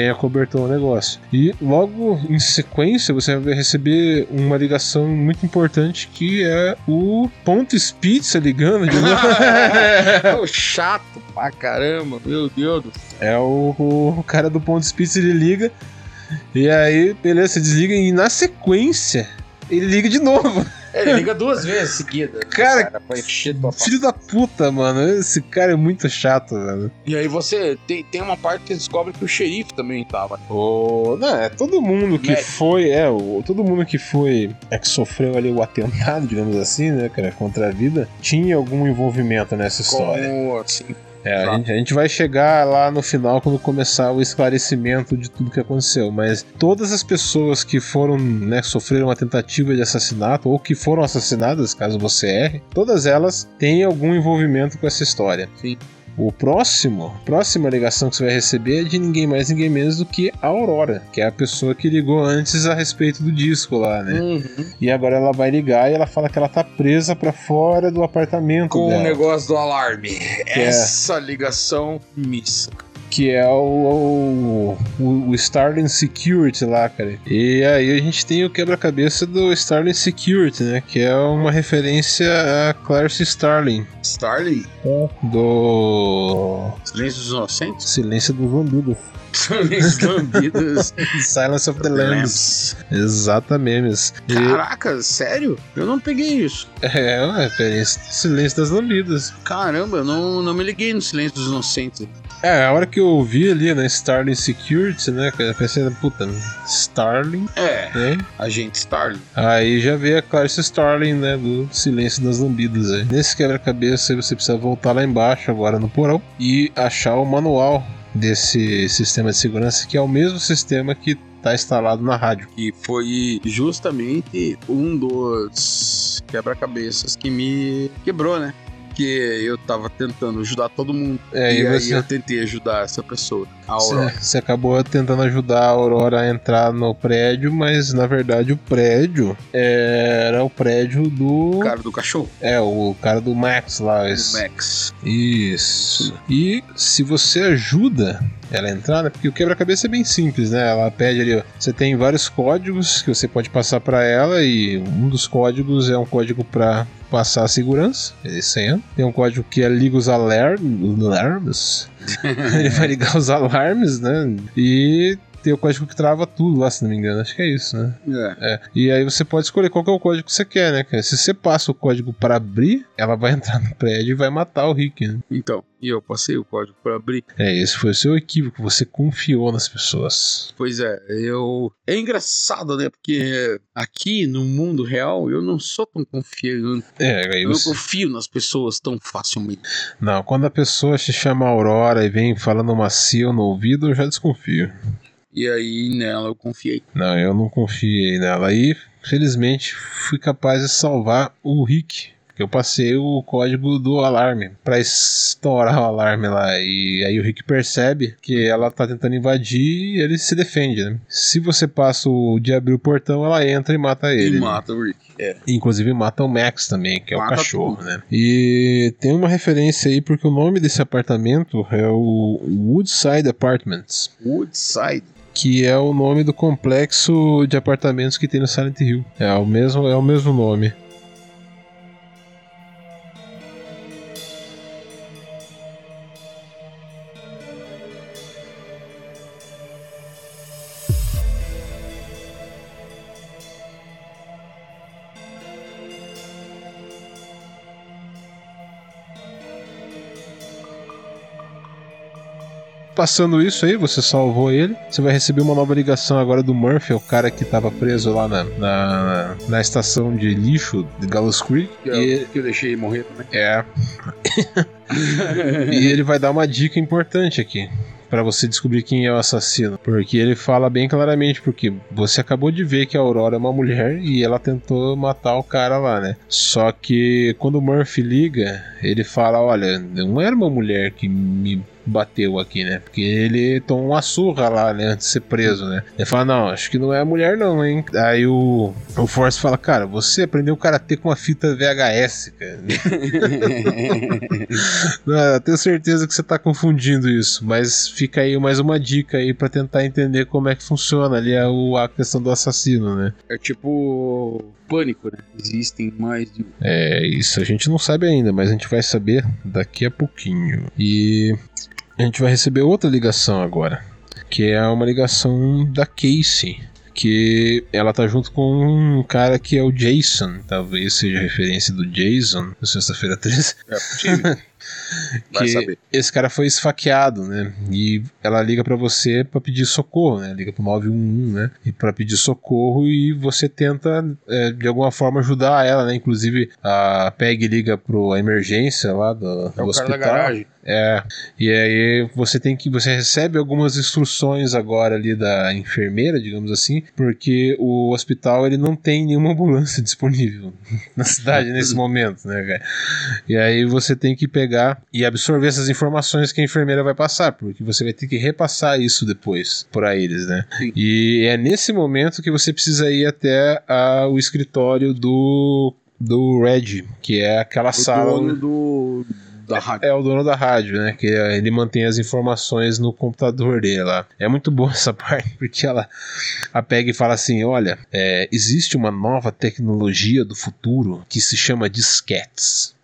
o negócio. E logo em sequência você vai receber uma ligação muito importante, que é o Pontes Pizza ligando de novo. Chato pra caramba, meu Deus do céu. É o cara do Pontes Pizza, ele liga e aí, beleza, você desliga e na sequência ele liga de novo. Ele liga 2 vezes seguidas. Cara, filho da puta, mano. Esse cara é muito chato, velho. E aí você tem uma parte que descobre que o xerife também tava. Não, todo mundo que foi. Todo mundo que foi. Que sofreu ali o atentado, digamos assim, né, cara, contra a vida, tinha algum envolvimento nessa história. Como assim? A gente vai chegar lá no final quando começar o esclarecimento de tudo que aconteceu, mas todas as pessoas que foram, né, sofreram uma tentativa de assassinato ou que foram assassinadas, caso você erre, todas elas têm algum envolvimento com essa história. Sim. A próxima ligação que você vai receber é de ninguém mais, ninguém menos do que a Aurora, que é a pessoa que ligou antes a respeito do disco lá, né? Uhum. E agora ela vai ligar e ela fala que ela tá presa pra fora do apartamento com dela. O negócio do alarme. Essa ligação missa. Que é o Starling Security lá, cara. E aí a gente tem o quebra-cabeça do Starling Security, né? Que é uma referência a Clarice Starling. Starling? Do Silêncio dos Inocentes? Silêncio dos Lambidos. Silence of the Lambs. Exatamente. Caraca, sério? Eu não peguei isso. É uma referência do Silêncio das Lambidas. Caramba, eu não me liguei no Silêncio dos Inocentes. A hora que eu vi ali na Starling Security, né, cara, eu pensei, puta, Starling. Né? Agente Starling. Aí já veio a Clarice Starling, né, do Silêncio das Lambidas aí. Nesse quebra-cabeça você precisa voltar lá embaixo agora no porão e achar o manual desse sistema de segurança, que é o mesmo sistema que tá instalado na rádio. E foi justamente um dos quebra-cabeças que me quebrou, né? Porque eu tava tentando ajudar todo mundo. E aí eu tentei ajudar essa pessoa, a Aurora. Você acabou tentando ajudar a Aurora a entrar no prédio, mas na verdade o prédio era o prédio do... O cara do cachorro. O cara do Max lá. O Max. Isso. E se você ajuda ela entrar, né? Porque o quebra-cabeça é bem simples, né? Ela pede ali, ó, você tem vários códigos que você pode passar para ela e um dos códigos é um código para passar a segurança, senha. Tem um código que liga os alarmes. Ele vai ligar os alarmes, né? E tem o código que trava tudo lá, se não me engano. Acho que é isso, né? E aí você pode escolher qual que é o código que você quer, né? Se você passa o código para abrir, ela vai entrar no prédio e vai matar o Rick, né? Então, e eu passei o código para abrir. Esse foi o seu equívoco. Você confiou nas pessoas. Pois é, É engraçado, né? Porque aqui no mundo real eu não sou tão confiante. Eu não confio nas pessoas tão facilmente. Não, quando a pessoa se chama Aurora e vem falando macio no ouvido, eu já desconfio. E aí nela eu confiei. Não, eu não confiei nela. E, felizmente, fui capaz de salvar o Rick. Eu passei o código do alarme pra estourar o alarme lá. E aí o Rick percebe que ela tá tentando invadir e ele se defende, né? Se você passa o de abrir o portão, ela entra e mata ele. E mata o Rick. Inclusive mata o Max também, que é o cachorro, né? E tem uma referência aí, porque o nome desse apartamento é o Woodside Apartments. Woodside? Que é o nome do complexo de apartamentos que tem no Silent Hill. É o mesmo nome. Passando isso aí, você salvou ele. Você vai receber uma nova ligação agora do Murphy, o cara que estava preso lá na estação de lixo de Gallows Creek. Que eu deixei morrer também. E ele vai dar uma dica importante aqui para você descobrir quem é o assassino, porque ele fala bem claramente, porque você acabou de ver que a Aurora é uma mulher e ela tentou matar o cara lá, né? Só que quando o Murphy liga, ele fala, olha, não era uma mulher que me bateu aqui, né? Porque ele tomou uma surra lá, né? Antes de ser preso, né? Ele fala, não, acho que não é a mulher não, hein? Aí o Force fala, cara, você aprendeu karatê com uma fita VHS, cara. Não, eu tenho certeza que você tá confundindo isso, mas fica aí mais uma dica aí pra tentar entender como é que funciona ali a questão do assassino, né? É tipo Pânico, né? Existem mais de... Isso a gente não sabe ainda, mas a gente vai saber daqui a pouquinho. E a gente vai receber outra ligação agora, que é uma ligação da Casey, que ela tá junto com um cara que é o Jason, talvez seja a referência do Jason no Sexta-feira 13. É possível. Vai saber. Esse cara foi esfaqueado, né? E ela liga pra você pra pedir socorro, né? Liga pro 911, né? E pra pedir socorro, e você tenta de alguma forma ajudar ela, né? Inclusive a Peg liga pro emergência lá do hospital. Cara da garagem. E aí você recebe algumas instruções agora ali da enfermeira, digamos assim, porque o hospital ele não tem nenhuma ambulância disponível na cidade nesse momento, né, cara? E aí você tem que pegar e absorver essas informações que a enfermeira vai passar, porque você vai ter que repassar isso depois pra eles, né? Sim. E é nesse momento que você precisa ir até o escritório do Red, que é aquela sala... Dono da rádio. É o dono da rádio, né? Que ele mantém as informações no computador dele lá. É muito boa essa parte, porque a Peg fala assim, olha, existe uma nova tecnologia do futuro que se chama disquetes.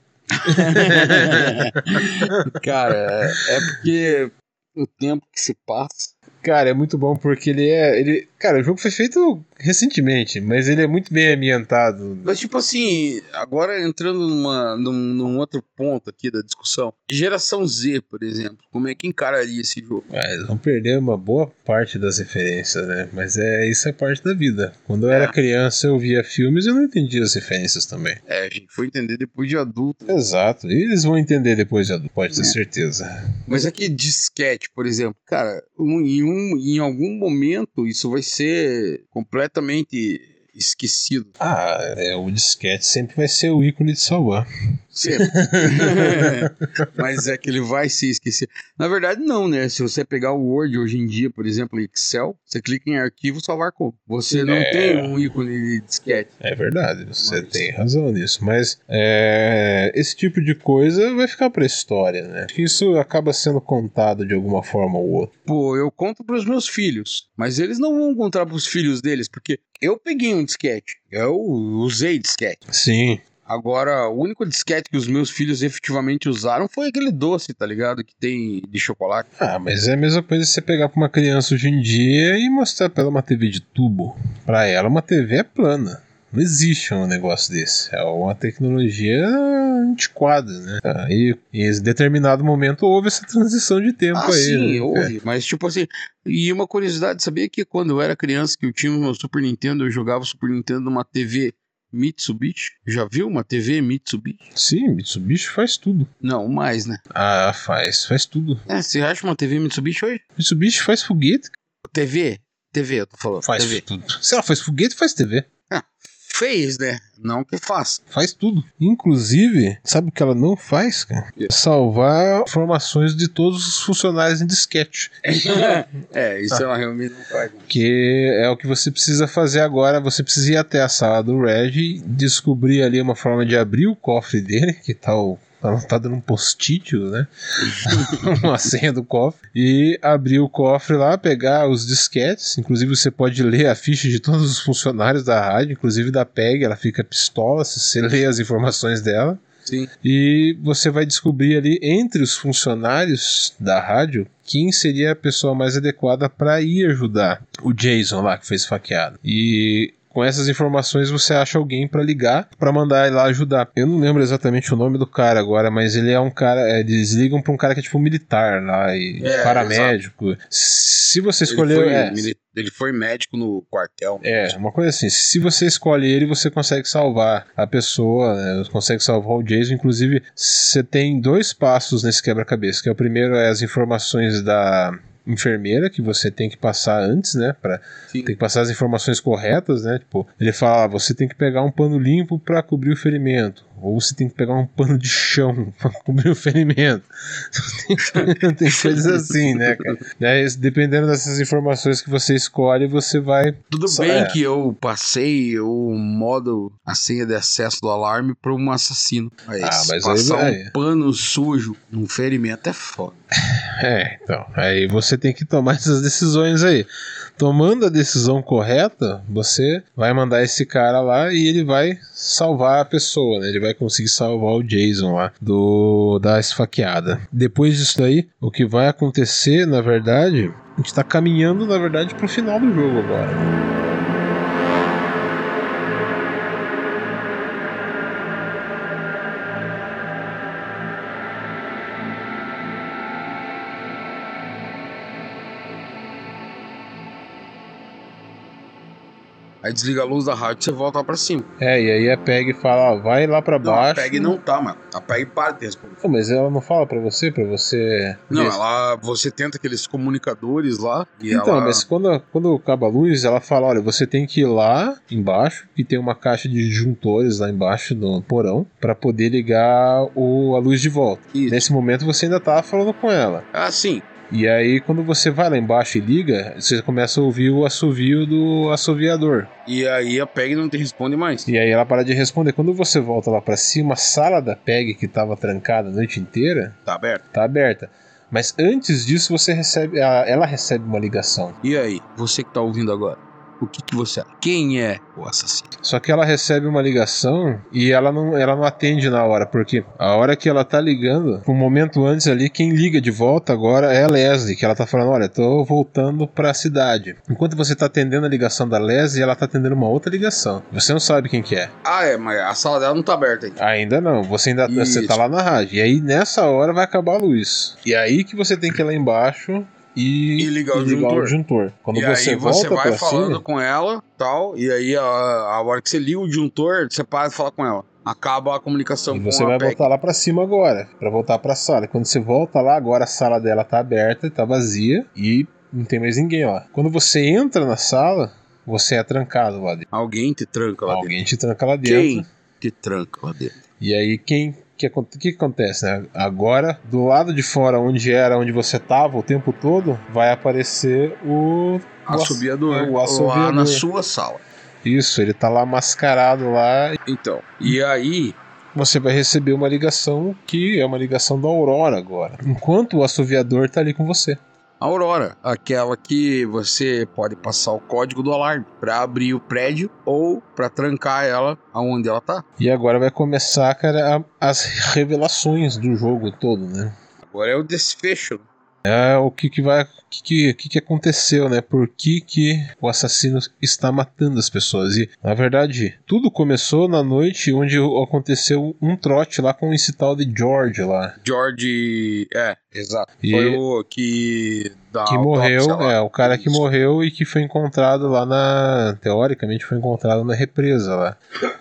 Cara, é porque o tempo que se passa... Cara, é muito bom porque cara, o jogo foi feito recentemente, mas ele é muito bem ambientado. Mas tipo assim, agora entrando num outro ponto aqui da discussão, geração Z, por exemplo, como é que encararia esse jogo? Eles vão perder uma boa parte das referências, né? Mas isso é parte da vida. Quando eu era criança eu via filmes e eu não entendia as referências também. A gente foi entender depois de adulto. Exato, e eles vão entender depois de adulto, pode ter certeza. Mas aqui disquete, por exemplo, cara, em algum momento isso vai ser completamente esquecido. O disquete sempre vai ser o ícone de salvar. Sempre. Mas é que ele vai se esquecer. Na verdade, não, né? Se você pegar o Word hoje em dia, por exemplo, Excel, você clica em arquivo, salvar como. Você não tem um ícone de disquete. É verdade, você tem razão nisso. Mas esse tipo de coisa vai ficar pra história, né? Acho que isso acaba sendo contado de alguma forma ou outra. Pô, eu conto pros meus filhos, mas eles não vão contar pros filhos deles, porque eu peguei um disquete. Eu usei disquete. Sim. Agora, o único disquete que os meus filhos efetivamente usaram foi aquele doce, tá ligado? Que tem de chocolate. Mas é a mesma coisa você pegar pra uma criança hoje em dia e mostrar pra ela uma TV de tubo. Pra ela, uma TV é plana. Não existe um negócio desse. É uma tecnologia antiquada, né? E em determinado momento houve essa transição de tempo aí. Sim, né? houve. Mas, tipo assim, e uma curiosidade, sabia que quando eu era criança, que eu tinha o meu Super Nintendo, eu jogava o Super Nintendo numa TV Mitsubishi? Já viu uma TV Mitsubishi? Sim, Mitsubishi faz tudo. Não, mais, né? Faz tudo. Você acha uma TV Mitsubishi hoje? Mitsubishi faz foguete. TV, eu tô falando. Faz TV. tudo. Se ela faz foguete, faz TV. Fez, né? Não que faça. Faz tudo. Inclusive, sabe o que ela não faz, cara? Salvar informações de todos os funcionários em disquete. Isso ela realmente não faz. Que é o que você precisa fazer agora. Você precisa ir até a sala do Reg, descobrir ali uma forma de abrir o cofre dele, que tá dando um post-it, né? Uma senha do cofre. E abrir o cofre lá, pegar os disquetes. Inclusive você pode ler a ficha de todos os funcionários da rádio, inclusive da PEG. Ela fica pistola se você lê as informações dela. Sim. E você vai descobrir ali entre os funcionários da rádio quem seria a pessoa mais adequada para ir ajudar o Jason lá que foi esfaqueado. E com essas informações você acha alguém pra ligar, pra mandar ele lá ajudar. Eu não lembro exatamente o nome do cara agora, mas ele é um cara, eles ligam pra um cara que é tipo militar lá, e paramédico. Exato. Se você escolher... Ele foi médico no quartel. Uma coisa assim, se você escolhe ele, você consegue salvar a pessoa, né? Consegue salvar o Jason. Inclusive, você tem 2 passos nesse quebra-cabeça, que é o primeiro é as informações da enfermeira que você tem que passar antes, né? Tem que passar as informações corretas, né? Tipo, ele fala, você tem que pegar um pano limpo para cobrir o ferimento, ou você tem que pegar um pano de chão para cobrir o ferimento. Tem coisas assim, né, cara? Dependendo dessas informações que você escolhe, você vai... Tudo bem que eu passei o modo, a senha de acesso do alarme para um assassino. Mas passar um pano sujo num ferimento é foda. Então, aí você tem que tomar essas decisões aí. Tomando a decisão correta, você vai mandar esse cara lá e ele vai salvar a pessoa, né? Ele vai conseguir salvar o Jason lá da esfaqueada. Depois disso daí, o que vai acontecer, na verdade, a gente tá caminhando, na verdade, pro final do jogo agora. Aí desliga a luz da rádio e você volta lá pra cima. E aí a PEG fala, vai lá pra baixo. Não, a PEG não tá, mano. A PEG para de responder. Mas ela não fala pra você? Não, você tenta aqueles comunicadores lá e mas quando acaba a luz, ela fala, olha, você tem que ir lá embaixo, que tem uma caixa de disjuntores lá embaixo no porão, pra poder ligar a luz de volta. Isso. Nesse momento você ainda tá falando com ela. Sim. E aí, quando você vai lá embaixo e liga, você começa a ouvir o assovio do assoviador. E aí a PEG não te responde mais. E aí ela para de responder. Quando você volta lá pra cima, a sala da PEG, que tava trancada a noite inteira... Tá aberta. Mas antes disso, ela recebe uma ligação. E aí, você que tá ouvindo agora? O que você acha? Quem é o assassino? Só que ela recebe uma ligação e ela não atende na hora, porque a hora que ela tá ligando, um momento antes ali, quem liga de volta agora é a Leslie, que ela tá falando, olha, tô voltando pra cidade. Enquanto você tá atendendo a ligação da Leslie, ela tá atendendo uma outra ligação. Você não sabe quem que é. Mas a sala dela não tá aberta ainda. Ainda não, você tá lá na rádio. E aí nessa hora vai acabar a luz. E aí que você tem que ir lá embaixo e ligar o disjuntor. Quando você volta vai pra falando cima, com ela, tal, e aí a hora que você liga o disjuntor, você para de falar com ela. Acaba a comunicação com a PEG. E você vai voltar lá pra cima agora, pra voltar pra sala. Quando você volta lá, agora a sala dela tá aberta, tá vazia e não tem mais ninguém lá. Quando você entra na sala, você é trancado lá dentro. Alguém te tranca lá Alguém dentro. te tranca lá dentro. Quem te tranca lá dentro? E aí, o que acontece, né? Agora, do lado de fora, onde você tava o tempo todo, vai aparecer o Assobiador. o assobiador. Lá na sua sala. Isso, ele tá lá mascarado lá. Então, e aí... Você vai receber uma ligação que é uma ligação da Aurora agora. Enquanto o assoviador tá ali com você. A Aurora, aquela que você pode passar o código do alarme pra abrir o prédio ou pra trancar ela aonde ela tá. E agora vai começar, cara, as revelações do jogo todo, né? Agora é o desfecho. É o que aconteceu, né? Por que o assassino está matando as pessoas? E, na verdade, tudo começou na noite onde aconteceu um trote lá com esse tal de George lá. George... exato. E foi o que... Que morreu, o cara que morreu e que foi encontrado lá teoricamente foi encontrado na represa lá.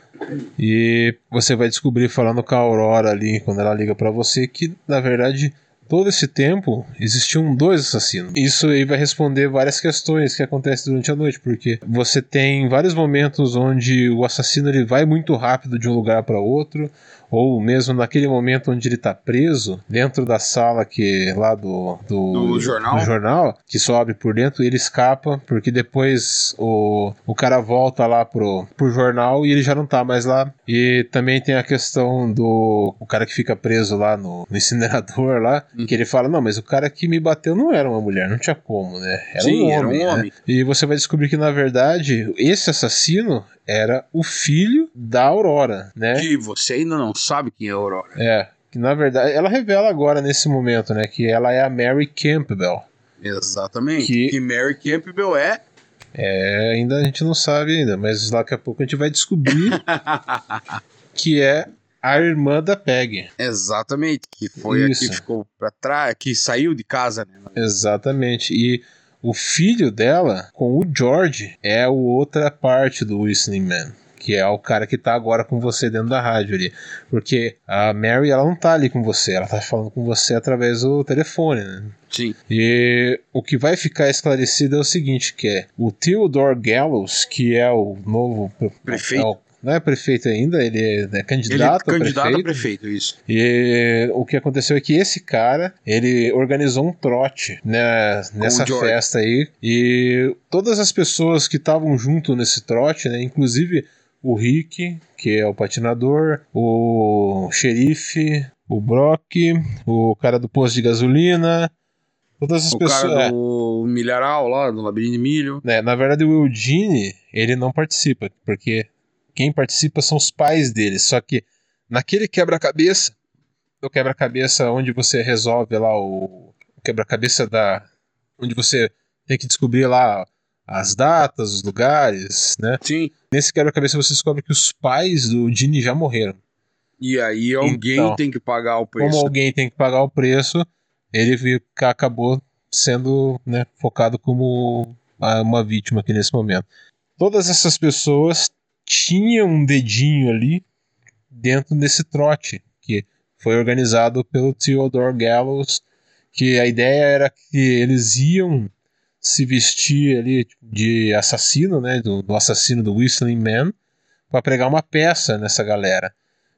E você vai descobrir falando com a Aurora ali, quando ela liga pra você, que, na verdade... Todo esse tempo existiam 2 assassinos. Isso aí vai responder várias questões que acontecem durante a noite, porque você tem vários momentos onde o assassino ele vai muito rápido de um lugar para outro, ou mesmo naquele momento onde ele está preso dentro da sala que lá do jornal, que só abre por dentro, ele escapa, porque depois o cara volta lá pro jornal e ele já não tá mais lá. E também tem a questão do o cara que fica preso lá no incinerador lá, que ele fala, não, mas o cara que me bateu não era uma mulher, não tinha como, né? Era um homem. Era um homem. Né? E você vai descobrir que, na verdade, esse assassino era o filho da Aurora, né? Que você ainda não sabe quem é a Aurora. Que na verdade, ela revela agora nesse momento, né, que ela é a Mary Campbell. Exatamente. Que Mary Campbell ainda a gente não sabe ainda, mas daqui a pouco a gente vai descobrir que é a irmã da Peggy. Exatamente, que foi a que ficou pra trás, que saiu de casa, né? Exatamente, e o filho dela, com o George, é a outra parte do Whistling Man, que é o cara que tá agora com você dentro da rádio ali. Porque a Mary, ela não tá ali com você, ela tá falando com você através do telefone, né? Sim. E o que vai ficar esclarecido é o seguinte, que é o Theodore Gallows, que é o novo prefeito. Não é prefeito ainda, ele é candidato a prefeito, isso. E o que aconteceu é que esse cara, ele organizou um trote, né, nessa festa aí, e todas as pessoas que estavam junto nesse trote, né, inclusive o Rick, que é o patinador, o xerife, o Brock, o cara do posto de gasolina, todas as pessoas... O cara do milharal lá, do labirinto de milho. Na verdade, o Eugene, ele não participa, porque... Quem participa são os pais deles, só que naquele quebra-cabeça, o quebra-cabeça onde você resolve lá o quebra-cabeça onde você tem que descobrir lá as datas, os lugares, né? Sim. Nesse quebra-cabeça você descobre que os pais do Ginny já morreram. E aí alguém tem que pagar o preço. Como alguém tem que pagar o preço, ele acabou sendo, né, focado como uma vítima aqui nesse momento. Todas essas pessoas tinha um dedinho ali dentro desse trote que foi organizado pelo Theodore Gallows, que a ideia era que eles iam se vestir ali de assassino, né, do assassino do Whistling Man, para pregar uma peça nessa galera.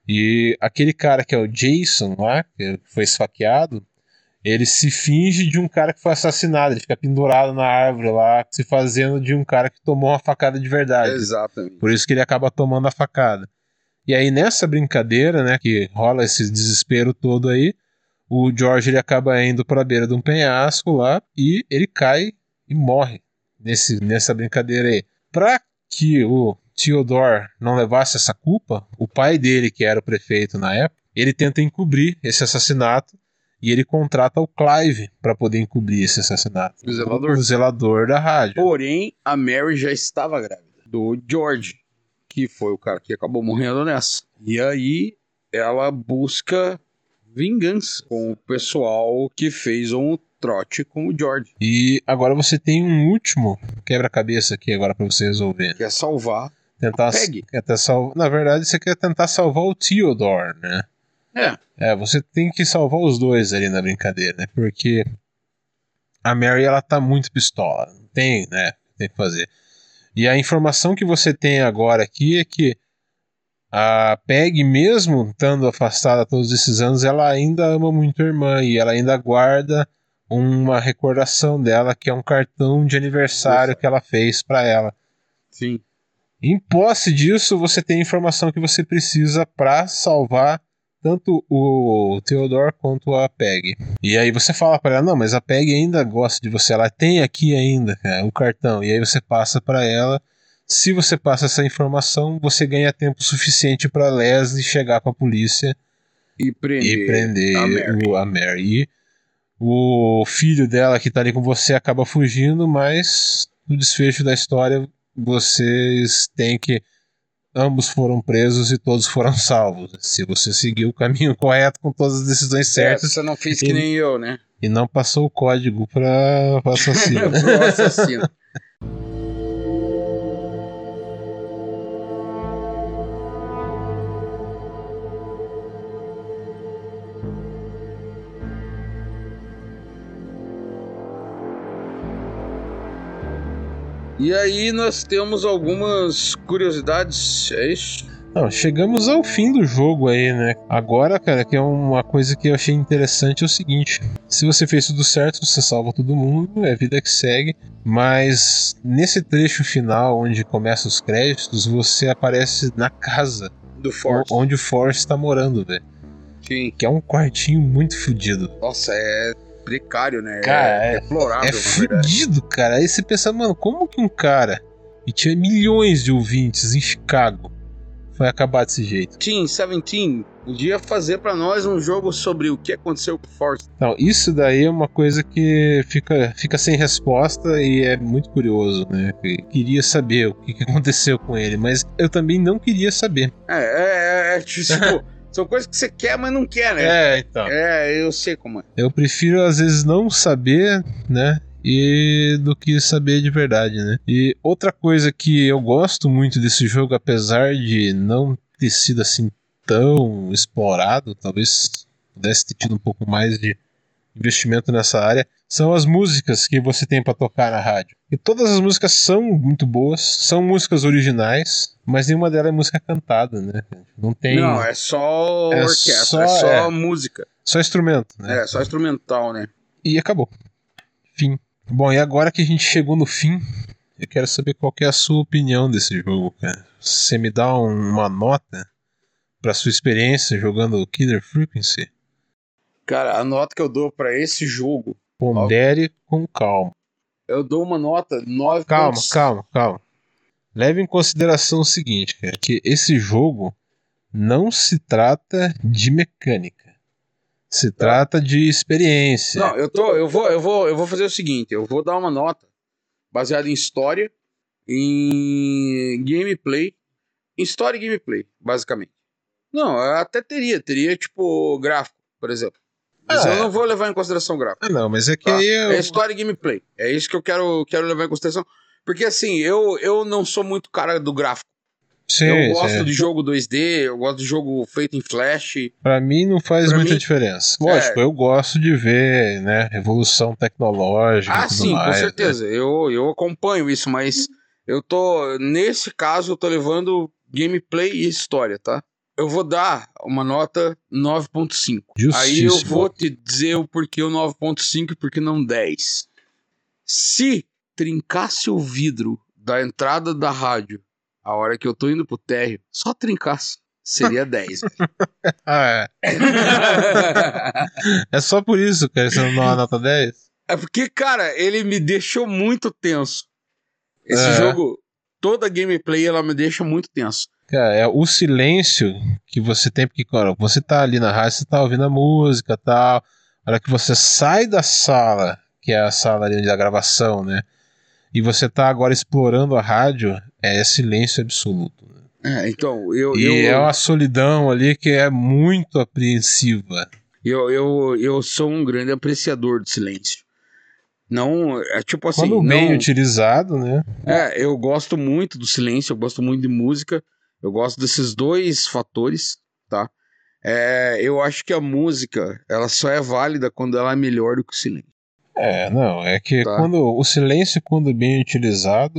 E aquele cara que é o Jason lá, que foi esfaqueado, ele se finge de um cara que foi assassinado, ele fica pendurado na árvore lá, se fazendo de um cara que tomou uma facada de verdade. Exatamente. Por isso que ele acaba tomando a facada. E aí nessa brincadeira, né, que rola esse desespero todo aí, o George ele acaba indo para a beira de um penhasco lá e ele cai e morre nessa brincadeira aí. Para que o Theodore não levasse essa culpa, o pai dele, que era o prefeito na época, ele tenta encobrir esse assassinato. E ele contrata o Clive para poder encobrir esse assassinato. O zelador da rádio. Porém, a Mary já estava grávida do George, que foi o cara que acabou morrendo nessa. E aí, ela busca vingança com o pessoal que fez um trote com o George. E agora você tem um último quebra-cabeça aqui agora para você resolver. Quer salvar a Peggy. Na verdade, você quer tentar salvar o Theodore, né? Você tem que salvar os dois ali na brincadeira, né? Porque a Mary, ela tá muito pistola. Tem que fazer. E a informação que você tem agora aqui é que a Peg, mesmo estando afastada todos esses anos, ela ainda ama muito a irmã e ela ainda guarda uma recordação dela, que é um cartão de aniversário que ela fez para ela. Sim. Em posse disso, você tem a informação que você precisa para salvar tanto o Theodore quanto a Peg. E aí você fala para ela, não, mas a Peg ainda gosta de você, ela tem aqui ainda, cara, o cartão. E aí você passa para ela. Se você passa essa informação, você ganha tempo suficiente para Leslie chegar com a polícia E prender a Mary. E o filho dela que tá ali com você acaba fugindo, mas no desfecho da história vocês têm que ambos foram presos e todos foram salvos. Se você seguiu o caminho correto com todas as decisões certas. Você não fez que nem eu, né? E não passou o código para o assassino. Pro assassino. E aí nós temos algumas curiosidades, é isso? Não, chegamos ao fim do jogo aí, né? Agora, cara, que é uma coisa que eu achei interessante é o seguinte: se você fez tudo certo, você salva todo mundo, é a vida que segue. Mas nesse trecho final, onde começa os créditos, você aparece na casa Do Forrest. onde o Forrest tá morando, velho. Sim. Que é um quartinho muito fodido. Nossa, é precário, né? Cara, é deplorável, É na verdade. fudido, cara. Aí você pensa, mano, como que um cara que tinha milhões de ouvintes em Chicago vai acabar desse jeito? Team 17 podia fazer pra nós um jogo sobre o que aconteceu com o Forrest. Então, isso daí é uma coisa que fica sem resposta e é muito curioso, né? Eu queria saber o que aconteceu com ele, mas eu também não queria saber. Tipo, são coisas que você quer, mas não quer, né? Então. Eu sei como é. Eu prefiro, às vezes, não saber, né? Do que saber de verdade, né? E outra coisa que eu gosto muito desse jogo, apesar de não ter sido assim tão explorado, talvez pudesse ter tido um pouco mais de investimento nessa área, são as músicas que você tem para tocar na rádio. E todas as músicas são muito boas, são músicas originais, mas nenhuma delas é música cantada, né? Não tem. Não, é só É orquestra, só música. Só instrumento, né? É, só instrumental, né? E acabou. Fim. Bom, e agora que a gente chegou no fim, eu quero saber qual que é a sua opinião desse jogo, cara. Você me dá uma nota pra sua experiência jogando Killer Frequency? Cara, a nota que eu dou pra esse jogo, Pondere com calma. eu dou uma nota 9. Calma. Leve em consideração o seguinte, cara, que esse jogo não se trata de mecânica. Se trata de experiência. Não, eu vou fazer o seguinte, eu vou dar uma nota baseada em história, em gameplay, em história e gameplay, basicamente. Não, eu até teria tipo gráfico, por exemplo. Mas eu não vou levar em consideração gráfico. Não, mas é que Tá? aí É história e gameplay. É isso que eu quero levar em consideração. Porque assim, eu não sou muito cara do gráfico. Sim, Eu gosto de jogo 2D, eu gosto de jogo feito em flash. Pra mim não faz Pra muita mim, diferença. Lógico, eu gosto de ver, né, evolução tecnológica e tudo Sim, mais, com certeza. né? Eu acompanho isso, mas nesse caso, eu tô levando gameplay e história, tá? Eu vou dar uma nota 9.5. Aí eu vou te dizer o porquê o 9.5 e por que não 10. Se trincasse o vidro da entrada da rádio a hora que eu tô indo pro térreo, só trincasse, seria 10. É só por isso, cara, você não dá uma nota 10? É porque, cara, ele me deixou muito tenso. Esse jogo, toda a gameplay, ela me deixa muito tenso. Cara, é o silêncio que você tem, porque, cara, você tá ali na rádio, você tá ouvindo a música e tal. A hora que você sai da sala, que é a sala ali da gravação, né? E você tá agora explorando a rádio, é silêncio absoluto. Né? Então, é uma solidão ali que é muito apreensiva. Eu sou um grande apreciador do silêncio. Não, é tipo assim... Quando bem utilizado, né? Eu gosto muito do silêncio, eu gosto muito de música, eu gosto desses dois fatores, tá? Eu acho que a música, ela só é válida quando ela é melhor do que o silêncio. Não, é que quando o silêncio, quando bem utilizado,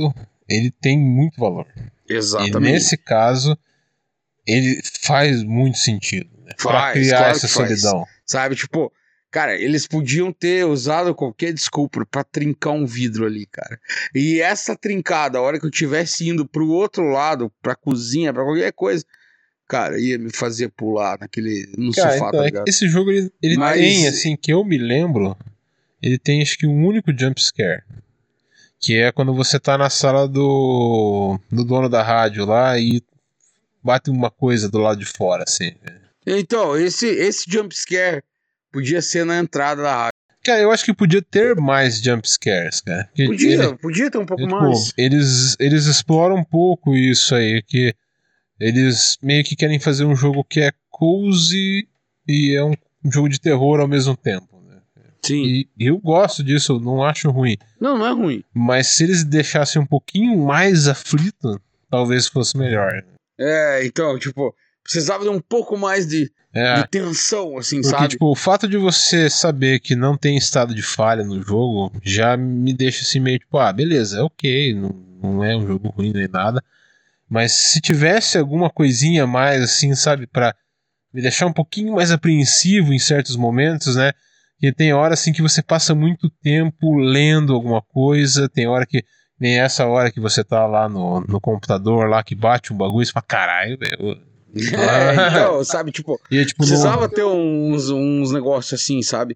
ele tem muito valor. Exatamente. E nesse caso, ele faz muito sentido, né? Pra criar claro essa que faz. solidão. Sabe, tipo, cara, eles podiam ter usado qualquer desculpa pra trincar um vidro ali, cara. E essa trincada, a hora que eu tivesse indo pro outro lado, pra cozinha, pra qualquer coisa, cara, ia me fazer pular no Cara, sofá, então, tá é que ligado? esse jogo, ele Mas- tem, assim, que eu me lembro, ele tem acho que um único jumpscare. Que é quando você tá na sala do dono da rádio lá e bate uma coisa do lado de fora, assim. Então, esse jumpscare podia ser na entrada da rádio. Cara, eu acho que podia ter mais jumpscares, cara. Porque Podia ter um pouco tipo, mais. eles exploram um pouco isso aí, que eles meio que querem fazer um jogo que é cozy e é um jogo de terror ao mesmo tempo, né? Sim. E eu gosto disso, eu não acho ruim. Não é ruim. Mas se eles deixassem um pouquinho mais aflito, talvez fosse melhor. Então, tipo, precisava de um pouco mais de tensão, assim, Porque, sabe? tipo, o fato de você saber que não tem estado de falha no jogo já me deixa assim meio tipo, beleza, é ok, não é um jogo ruim nem nada. Mas se tivesse alguma coisinha a mais, assim, sabe, pra me deixar um pouquinho mais apreensivo em certos momentos, né? Porque tem hora, assim, que você passa muito tempo lendo alguma coisa, tem hora que, nem essa hora que você tá lá no computador, lá que bate um bagulho e você fala, caralho, velho. Então, sabe, tipo, E, tipo, precisava ter uns negócios assim, sabe?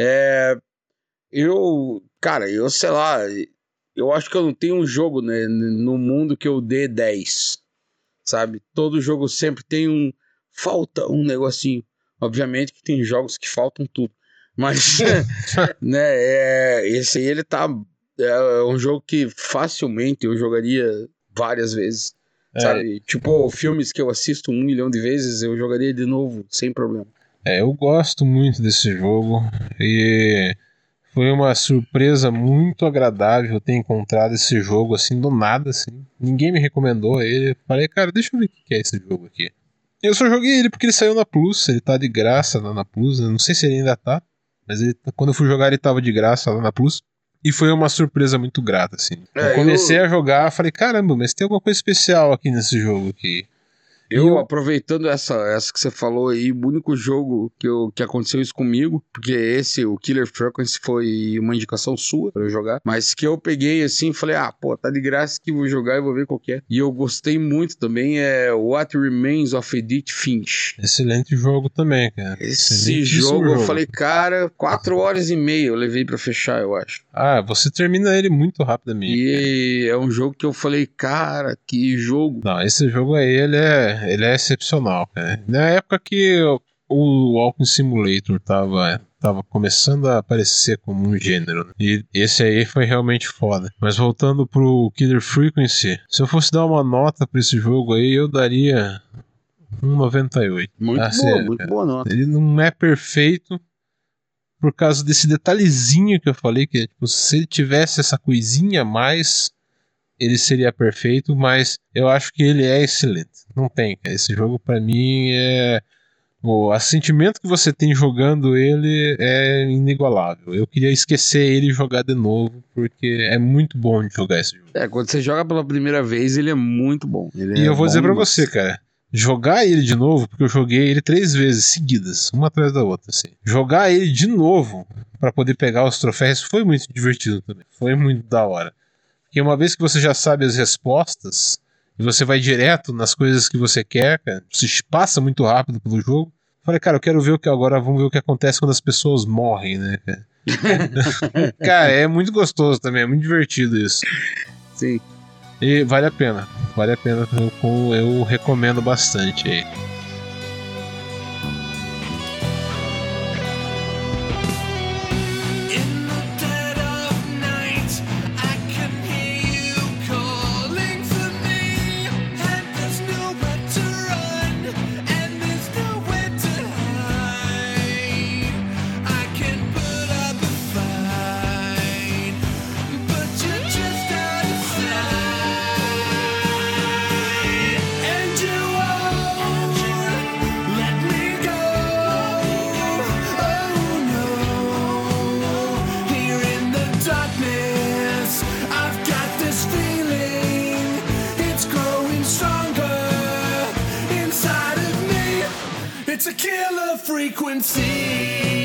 Cara, eu sei lá, eu acho que eu não tenho um jogo, né, no mundo que eu dê 10, sabe? Todo jogo sempre tem falta um negocinho. Obviamente que tem jogos que faltam tudo, mas, né, esse aí ele é um jogo que facilmente eu jogaria várias vezes. Sabe? Tipo, filmes que eu assisto 1 milhão de vezes, eu jogaria de novo, sem problema. Eu gosto muito desse jogo e foi uma surpresa muito agradável ter encontrado esse jogo assim do nada, assim. Ninguém me recomendou ele. Falei, cara, deixa eu ver o que é esse jogo aqui. Eu só joguei ele porque ele saiu na Plus, ele tá de graça lá na Plus. Eu não sei se ele ainda tá, mas quando eu fui jogar ele tava de graça lá na Plus. E foi uma surpresa muito grata, assim. Eu comecei a jogar, falei, caramba, mas tem alguma coisa especial aqui nesse jogo aqui. Aproveitando essa que você falou aí, o único jogo que aconteceu isso comigo, porque o Killer Frequency foi uma indicação sua pra eu jogar, mas que eu peguei assim e falei, tá de graça que vou jogar e vou ver qual que é. E eu gostei muito também, What Remains of Edith Finch. Excelente jogo também, cara. Esse jogo eu falei, cara, 4 horas e meia eu levei pra fechar, eu acho. Você termina ele muito rapidamente. E é um jogo que eu falei, cara, que jogo. Não, esse jogo aí, ele é excepcional, cara. Na época que o Walking Simulator tava começando a aparecer como um gênero, né? E esse aí foi realmente foda. Mas voltando pro Killer Frequency, se eu fosse dar uma nota pra esse jogo aí, eu daria 1,98. Muito boa nota. Ele não é perfeito por causa desse detalhezinho que eu falei, que tipo, se ele tivesse essa coisinha a mais, ele seria perfeito, mas eu acho que ele é excelente. Não tem, cara. Esse jogo pra mim o sentimento que você tem jogando ele é inigualável. Eu queria esquecer ele e jogar de novo, porque é muito bom de jogar esse jogo. Quando você joga pela primeira vez, ele é muito bom. E eu vou dizer pra você, cara, jogar ele de novo, porque eu joguei ele 3 vezes seguidas, uma atrás da outra, assim. Jogar ele de novo pra poder pegar os troféus foi muito divertido também. Foi muito da hora. Porque uma vez que você já sabe as respostas e você vai direto nas coisas que você quer, cara, você passa muito rápido pelo jogo. Falei, cara, eu quero ver vamos ver o que acontece quando as pessoas morrem, né, cara? Cara, é muito gostoso também, é muito divertido isso. Sim. E vale a pena, eu recomendo bastante aí. And you It's a killer frequency.